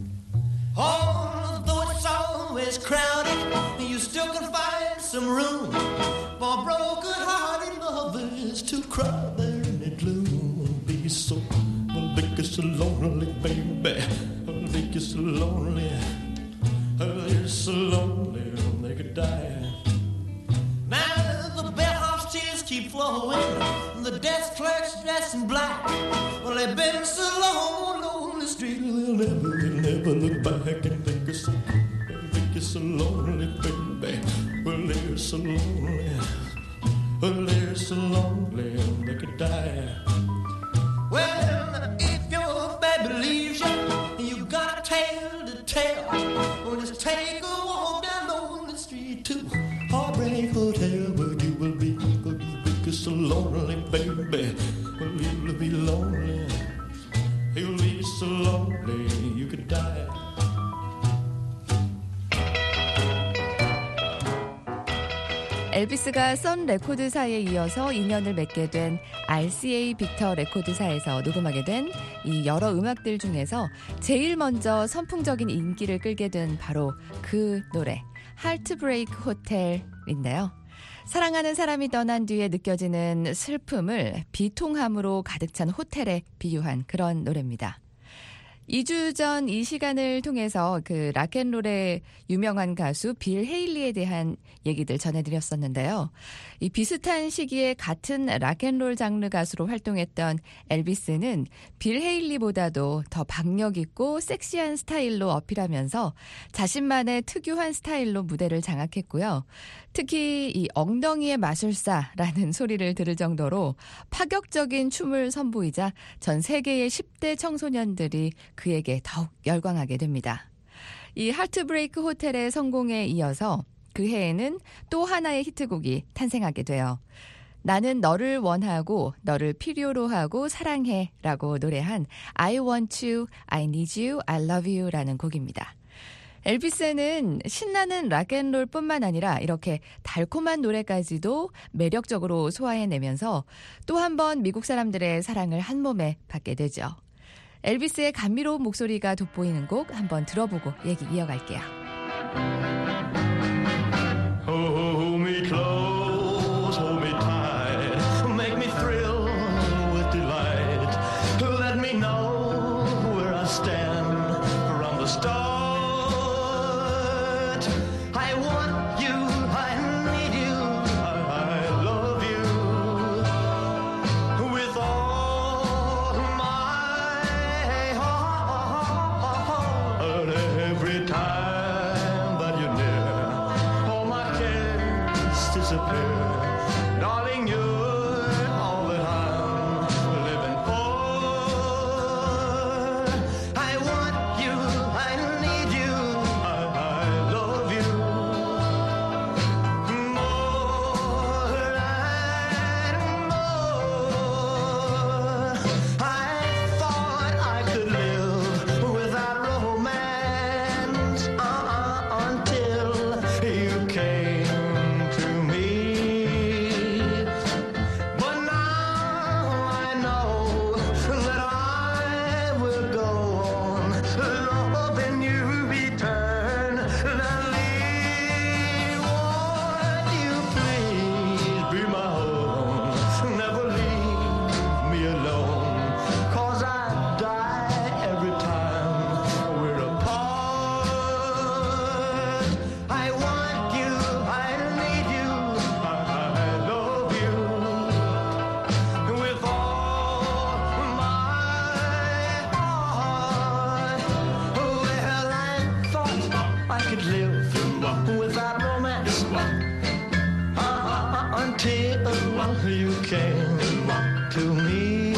Although it's always crowded, you still can find some room for broken-hearted lovers to cry there in the gloom. Be so, I'll be so lonely, baby. I'll be so lonely. I'll so lonely, they could die. Now the bellhop's tears keep flowing, the desk clerk's dressed in black. Well, they've been so long on the street, they'll never, they'll never look back and think it's so, think it's so lonely, baby. Well, they're so lonely. Well, they're so lonely, they could die. Well, if your baby leaves you, you got a tale to tell. Well, just take a walk down on the street to Heartbreak Hotel, where you will be, where you will be so lonely, baby. Well, you'll be lonely. You'll be so lonely, you could die. 엘비스가 선 레코드사에 이어서 인연을 맺게 된 알씨에이 빅터 레코드사에서 녹음하게 된 이 여러 음악들 중에서 제일 먼저 선풍적인 인기를 끌게 된 바로 그 노래 하트브레이크 호텔인데요. 사랑하는 사람이 떠난 뒤에 느껴지는 슬픔을 비통함으로 가득 찬 호텔에 비유한 그런 노래입니다. 이 주 전 이 시간을 통해서 그 락앤롤의 유명한 가수 빌 헤일리에 대한 얘기들 전해드렸었는데요. 이 비슷한 시기에 같은 락앤롤 장르 가수로 활동했던 엘비스는 빌 헤일리보다도 더 박력 있고 섹시한 스타일로 어필하면서 자신만의 특유한 스타일로 무대를 장악했고요. 특히 이 엉덩이의 마술사라는 소리를 들을 정도로 파격적인 춤을 선보이자 전 세계의 십 대 청소년들이 그에게 더욱 열광하게 됩니다. 이 하트브레이크 호텔의 성공에 이어서 그 해에는 또 하나의 히트곡이 탄생하게 돼요. 나는 너를 원하고 너를 필요로 하고 사랑해 라고 노래한 I want you, I need you, I love you 라는 곡입니다. 엘비스는 신나는 락앤롤 뿐만 아니라 이렇게 달콤한 노래까지도 매력적으로 소화해내면서 또 한 번 미국 사람들의 사랑을 한 몸에 받게 되죠. 엘비스의 감미로운 목소리가 돋보이는 곡 한번 들어보고 얘기 이어갈게요. Hold me close, hold me tight. came to me.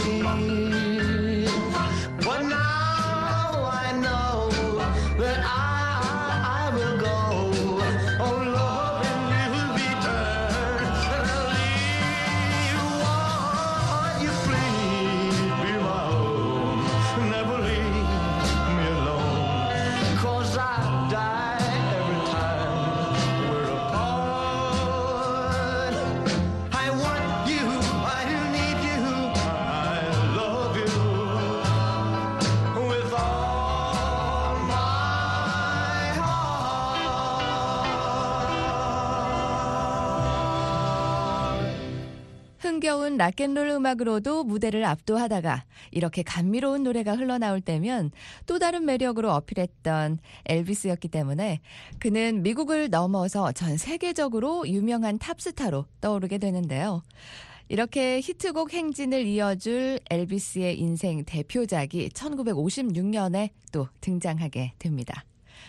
But now I know that I, I will go. Oh, loving you eternally. Won't you please be my own? Never leave me alone. 'Cause I die every time we're apart. I want you, I need you, I love you with all my heart. 흥겨운 락앤롤 음악으로도 무대를 압도하다가 이렇게 감미로운 노래가 흘러나올 때면 또 다른 매력으로 어필했던 엘비스였기 때문에 그는 미국을 넘어서 전 세계적으로 유명한 탑스타로 떠오르게 되는데요. 이렇게 히트곡 행진을 이어줄 엘비스의 인생 대표작이 천구백오십육 년에 또 등장하게 됩니다.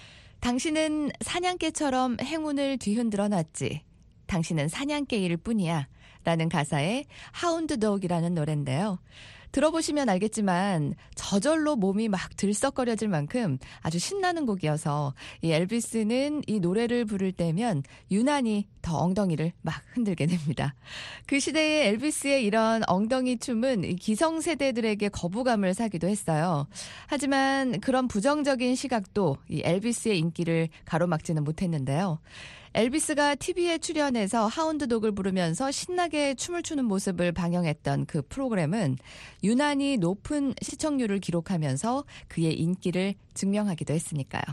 당신은 사냥개처럼 행운을 뒤흔들어 놨지. 당신은 사냥개일 뿐이야. 라는 가사의 하운드독이라는 노래인데요. 들어보시면 알겠지만 저절로 몸이 막 들썩거려질 만큼 아주 신나는 곡이어서 이 엘비스는 이 노래를 부를 때면 유난히 더 엉덩이를 막 흔들게 됩니다. 그 시대의 엘비스의 이런 엉덩이 춤은 기성세대들에게 거부감을 사기도 했어요. 하지만 그런 부정적인 시각도 이 엘비스의 인기를 가로막지는 못했는데요. 엘비스가 티비에 출연해서 하운드독을 부르면서 신나게 춤을 추는 모습을 방영했던 그 프로그램은 유난히 높은 시청률을 기록하면서 그의 인기를 증명하기도 했으니까요.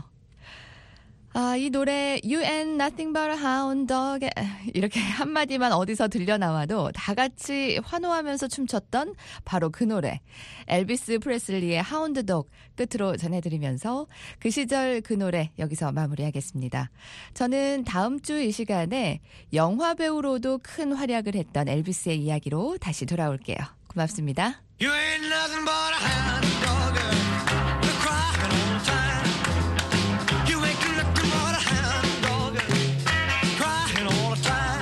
아, 이 노래 You ain't nothing but a hound dog 이렇게 한마디만 어디서 들려나와도 다 같이 환호하면서 춤췄던 바로 그 노래 엘비스 프레슬리의 하운드독 끝으로 전해드리면서 그 시절 그 노래 여기서 마무리하겠습니다. 저는 다음 주 이 시간에 영화배우로도 큰 활약을 했던 엘비스의 이야기로 다시 돌아올게요. 고맙습니다. You ain't nothing but a hound dog. You're crying all the time. You ain't nothing but a hound dog. Crying all the time.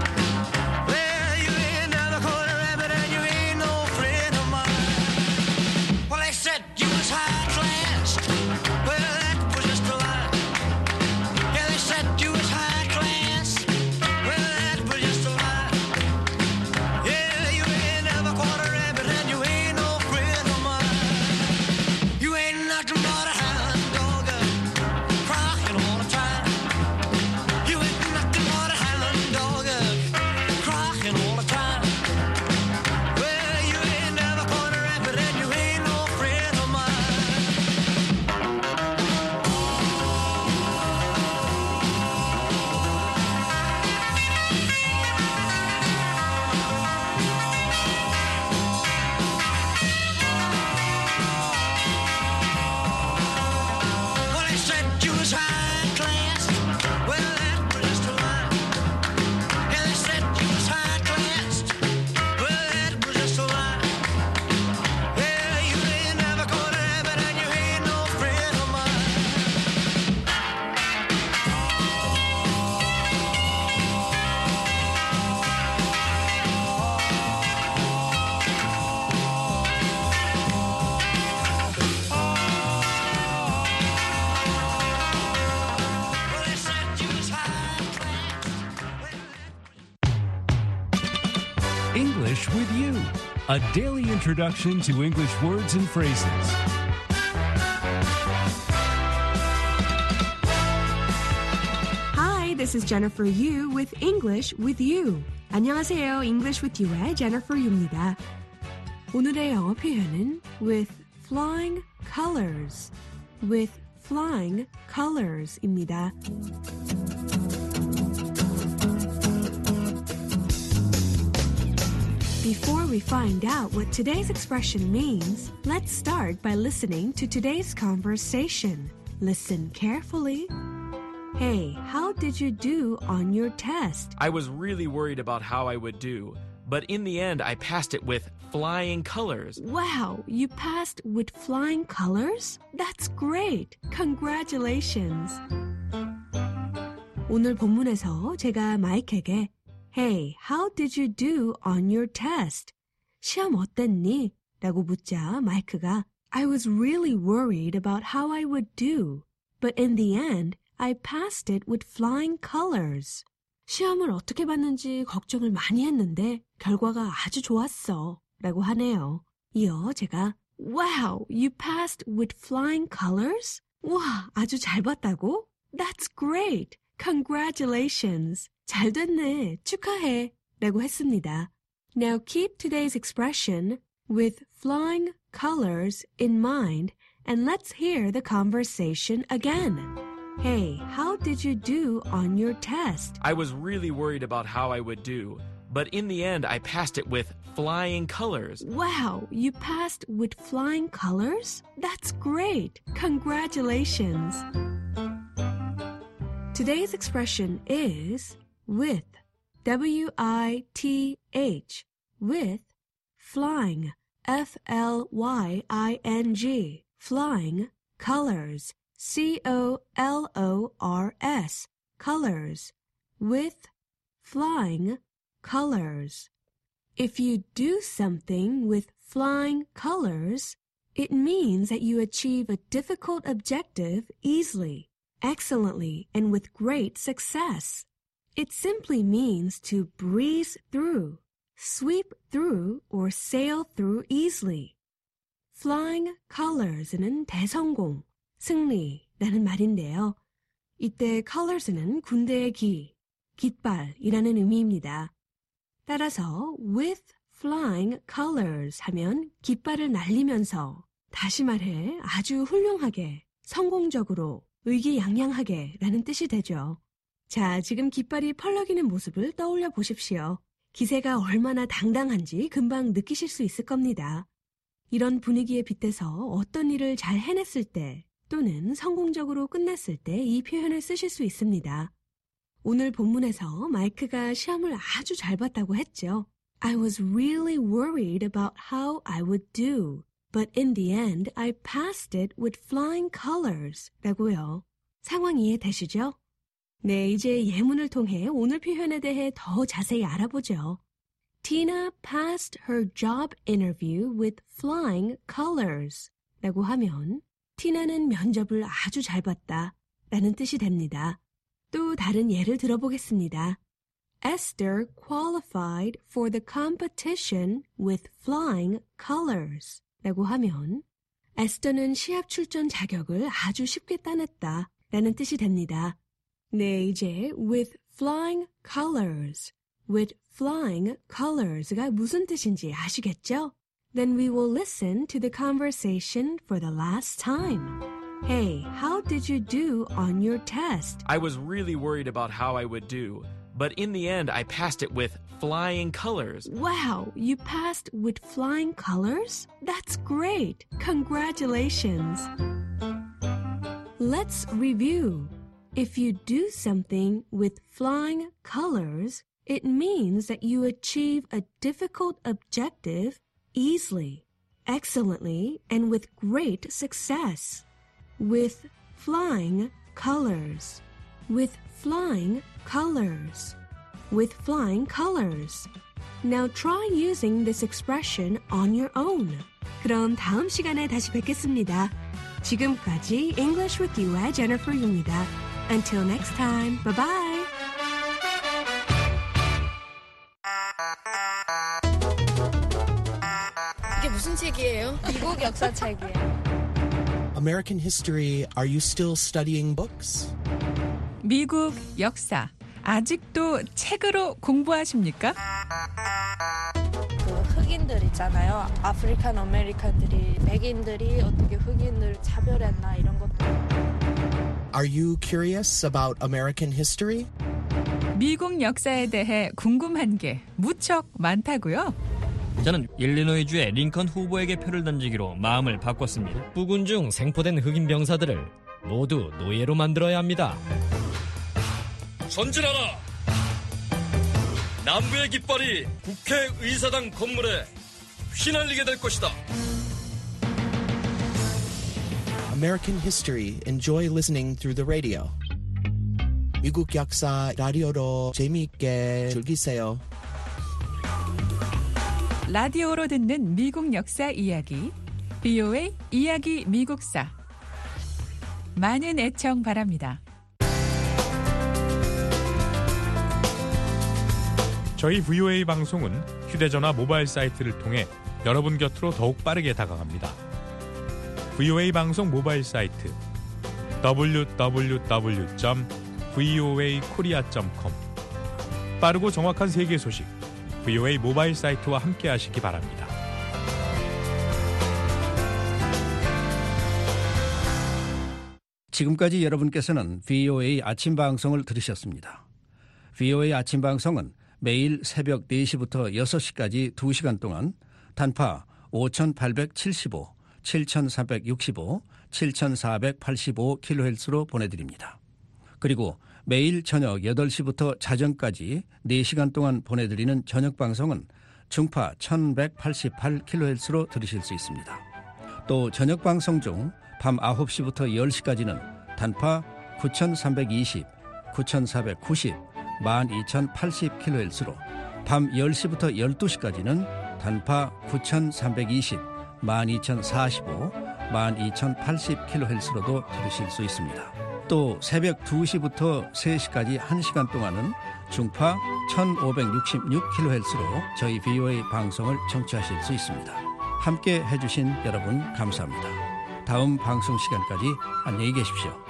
Well, you ain't never caught a rabbit and you ain't no friend of mine. Well, they said you was high class. Well, that was just a lie. Yeah, they said you was high class. Well, that was just a lie. Yeah, you ain't never caught a rabbit and you ain't no friend of mine. You ain't nothing but a hound dog, crying all the time. You ain't nothing but a hound dog, crying all the time. Well, you ain't never caught a rabbit and you ain't no friend of mine. Well, they said you was high class. Well, that was just a lie. Yeah, they said you was high class. Well, that was just a lie. Yeah, you ain't never caught a rabbit and you ain't no friend of mine. Well, they said you was high class. English with You, a daily introduction to English words and phrases. Hi, this is Jennifer Yu with English with You. 안녕하세요. English with You의 Jennifer Yu입니다. 오늘의 영어 표현은 with flying colors. with flying colors입니다. Before we find out what today's expression means, let's start by listening to today's conversation. Listen carefully. Hey, how did you do on your test? I was really worried about how I would do, but in the end I passed it with flying colors. Wow, you passed with flying colors? That's great. Congratulations. 오늘 본문에서 제가 마이크에게 Hey, how did you do on your test? 시험 어땠니? 라고 묻자 마이크가 I was really worried about how I would do. But in the end, I passed it with flying colors. 시험을 어떻게 봤는지 걱정을 많이 했는데 결과가 아주 좋았어. 라고 하네요. 이어 제가 Wow, you passed with flying colors? 와, 아주 잘 봤다고? That's great. Congratulations. 잘 됐네. 축하해. 라고 했습니다. Now keep today's expression with flying colors in mind and let's hear the conversation again. Hey, how did you do on your test? I was really worried about how I would do, but in the end I passed it with flying colors. Wow, you passed with flying colors? That's great. Congratulations. Today's expression is with, W I T H, with, flying, F L Y I N G, flying, colors, C O L O R S, colors, with, flying, colors. If you do something with flying colors, it means that you achieve a difficult objective easily, excellently, and with great success. It simply means to breeze through, sweep through, or sail through easily. Flying colors는 대성공, 승리라는 말인데요. 이때 colors는 군대의 기, 깃발이라는 의미입니다. 따라서 with flying colors 하면 깃발을 날리면서 다시 말해 아주 훌륭하게, 성공적으로, 의기양양하게 라는 뜻이 되죠. 자, 지금 깃발이 펄럭이는 모습을 떠올려 보십시오. 기세가 얼마나 당당한지 금방 느끼실 수 있을 겁니다. 이런 분위기에 빗대서 어떤 일을 잘 해냈을 때 또는 성공적으로 끝냈을 때 이 표현을 쓰실 수 있습니다. 오늘 본문에서 마이크가 시험을 아주 잘 봤다고 했죠. I was really worried about how I would do, but in the end I passed it with flying colors 라고요. 상황 이해되시죠? 네, 이제 예문을 통해 오늘 표현에 대해 더 자세히 알아보죠. Tina passed her job interview with flying colors 라고 하면 티나는 면접을 아주 잘 봤다 라는 뜻이 됩니다. 또 다른 예를 들어보겠습니다. Esther qualified for the competition with flying colors 라고 하면 에스더는 시합 출전 자격을 아주 쉽게 따냈다 라는 뜻이 됩니다. 네, 이제 with flying colors, with flying colors가 무슨 뜻인지 아시겠죠? Then we will listen to the conversation for the last time. Hey, how did you do on your test? I was really worried about how I would do, but in the end I passed it with flying colors. Wow, you passed with flying colors? That's great. Congratulations. Let's review. If you do something with flying colors, it means that you achieve a difficult objective easily, excellently, and with great success. With flying colors. With flying colors. With flying colors. Now try using this expression on your own. 그럼 다음 시간에 다시 뵙겠습니다. 지금까지 English with You의 Jennifer Yu입니다. Until next time, bye-bye. 이게 무슨 책이에요? 미국 역사책이에요. American history, are you still studying books? 미국 역사, 아직도 책으로 공부하십니까? 그 흑인들 있잖아요. 아프리칸 아메리칸들이, 백인들이 어떻게 흑인을 차별했나 이런 것들. Are you curious about American history? 미국 역사에 대해 궁금한 게 무척 많다고요? 저는 일리노이주의 링컨 후보에게 표를 던지기로 마음을 바꿨습니다. 부군 중 생포된 흑인 병사들을 모두 노예로 만들어야 합니다. 전진하라! 남부의 깃발이 국회의사당 건물에 휘날리게 될 것이다. American history. Enjoy listening through the radio. 미국 역사 라디오로 재미있게 즐기세요. 라디오로 듣는 미국 역사 이야기, 브이오에이 이야기 미국사. 많은 애청 바랍니다. 저희 브이오에이 방송은 휴대전화 모바일 사이트를 통해 여러분 곁으로 더욱 빠르게 다가갑니다. 브이오에이 방송 모바일 사이트 더블유 더블유 더블유 점 브이오에이 코리아 점 컴. 빠르고 정확한 세계 소식 브이오에이 모바일 사이트와 함께 하시기 바랍니다. 지금까지 여러분께서는 브이오에이 아침 방송을 들으셨습니다. 브이오에이 아침 방송은 매일 새벽 네 시부터 여섯 시까지 두 시간 동안 단파 오천팔백칠십오, 칠천삼백육십오, 칠천사백팔십오 킬로헤르츠로 보내드립니다. 그리고 매일 저녁 여덟 시부터 자정까지 네 시간 동안 보내드리는 저녁 방송은 중파 천백팔십팔 킬로헤르츠로 들으실 수 있습니다. 또 저녁 방송 중 밤 아홉 시부터 열 시까지는 단파 구천삼백이십, 구천사백구십, 만 이천팔십 킬로헤르츠로, 밤 열 시부터 열두 시까지는 단파 구천삼백이십, 만 이천사십오, 만 이천팔십 킬로헤르츠로도 들으실 수 있습니다. 또 새벽 두 시부터 세 시까지 한 시간 동안은 중파 천오백육십육 킬로헤르츠로 저희 브이오에이 방송을 청취하실 수 있습니다. 함께 해주신 여러분 감사합니다. 다음 방송 시간까지 안녕히 계십시오.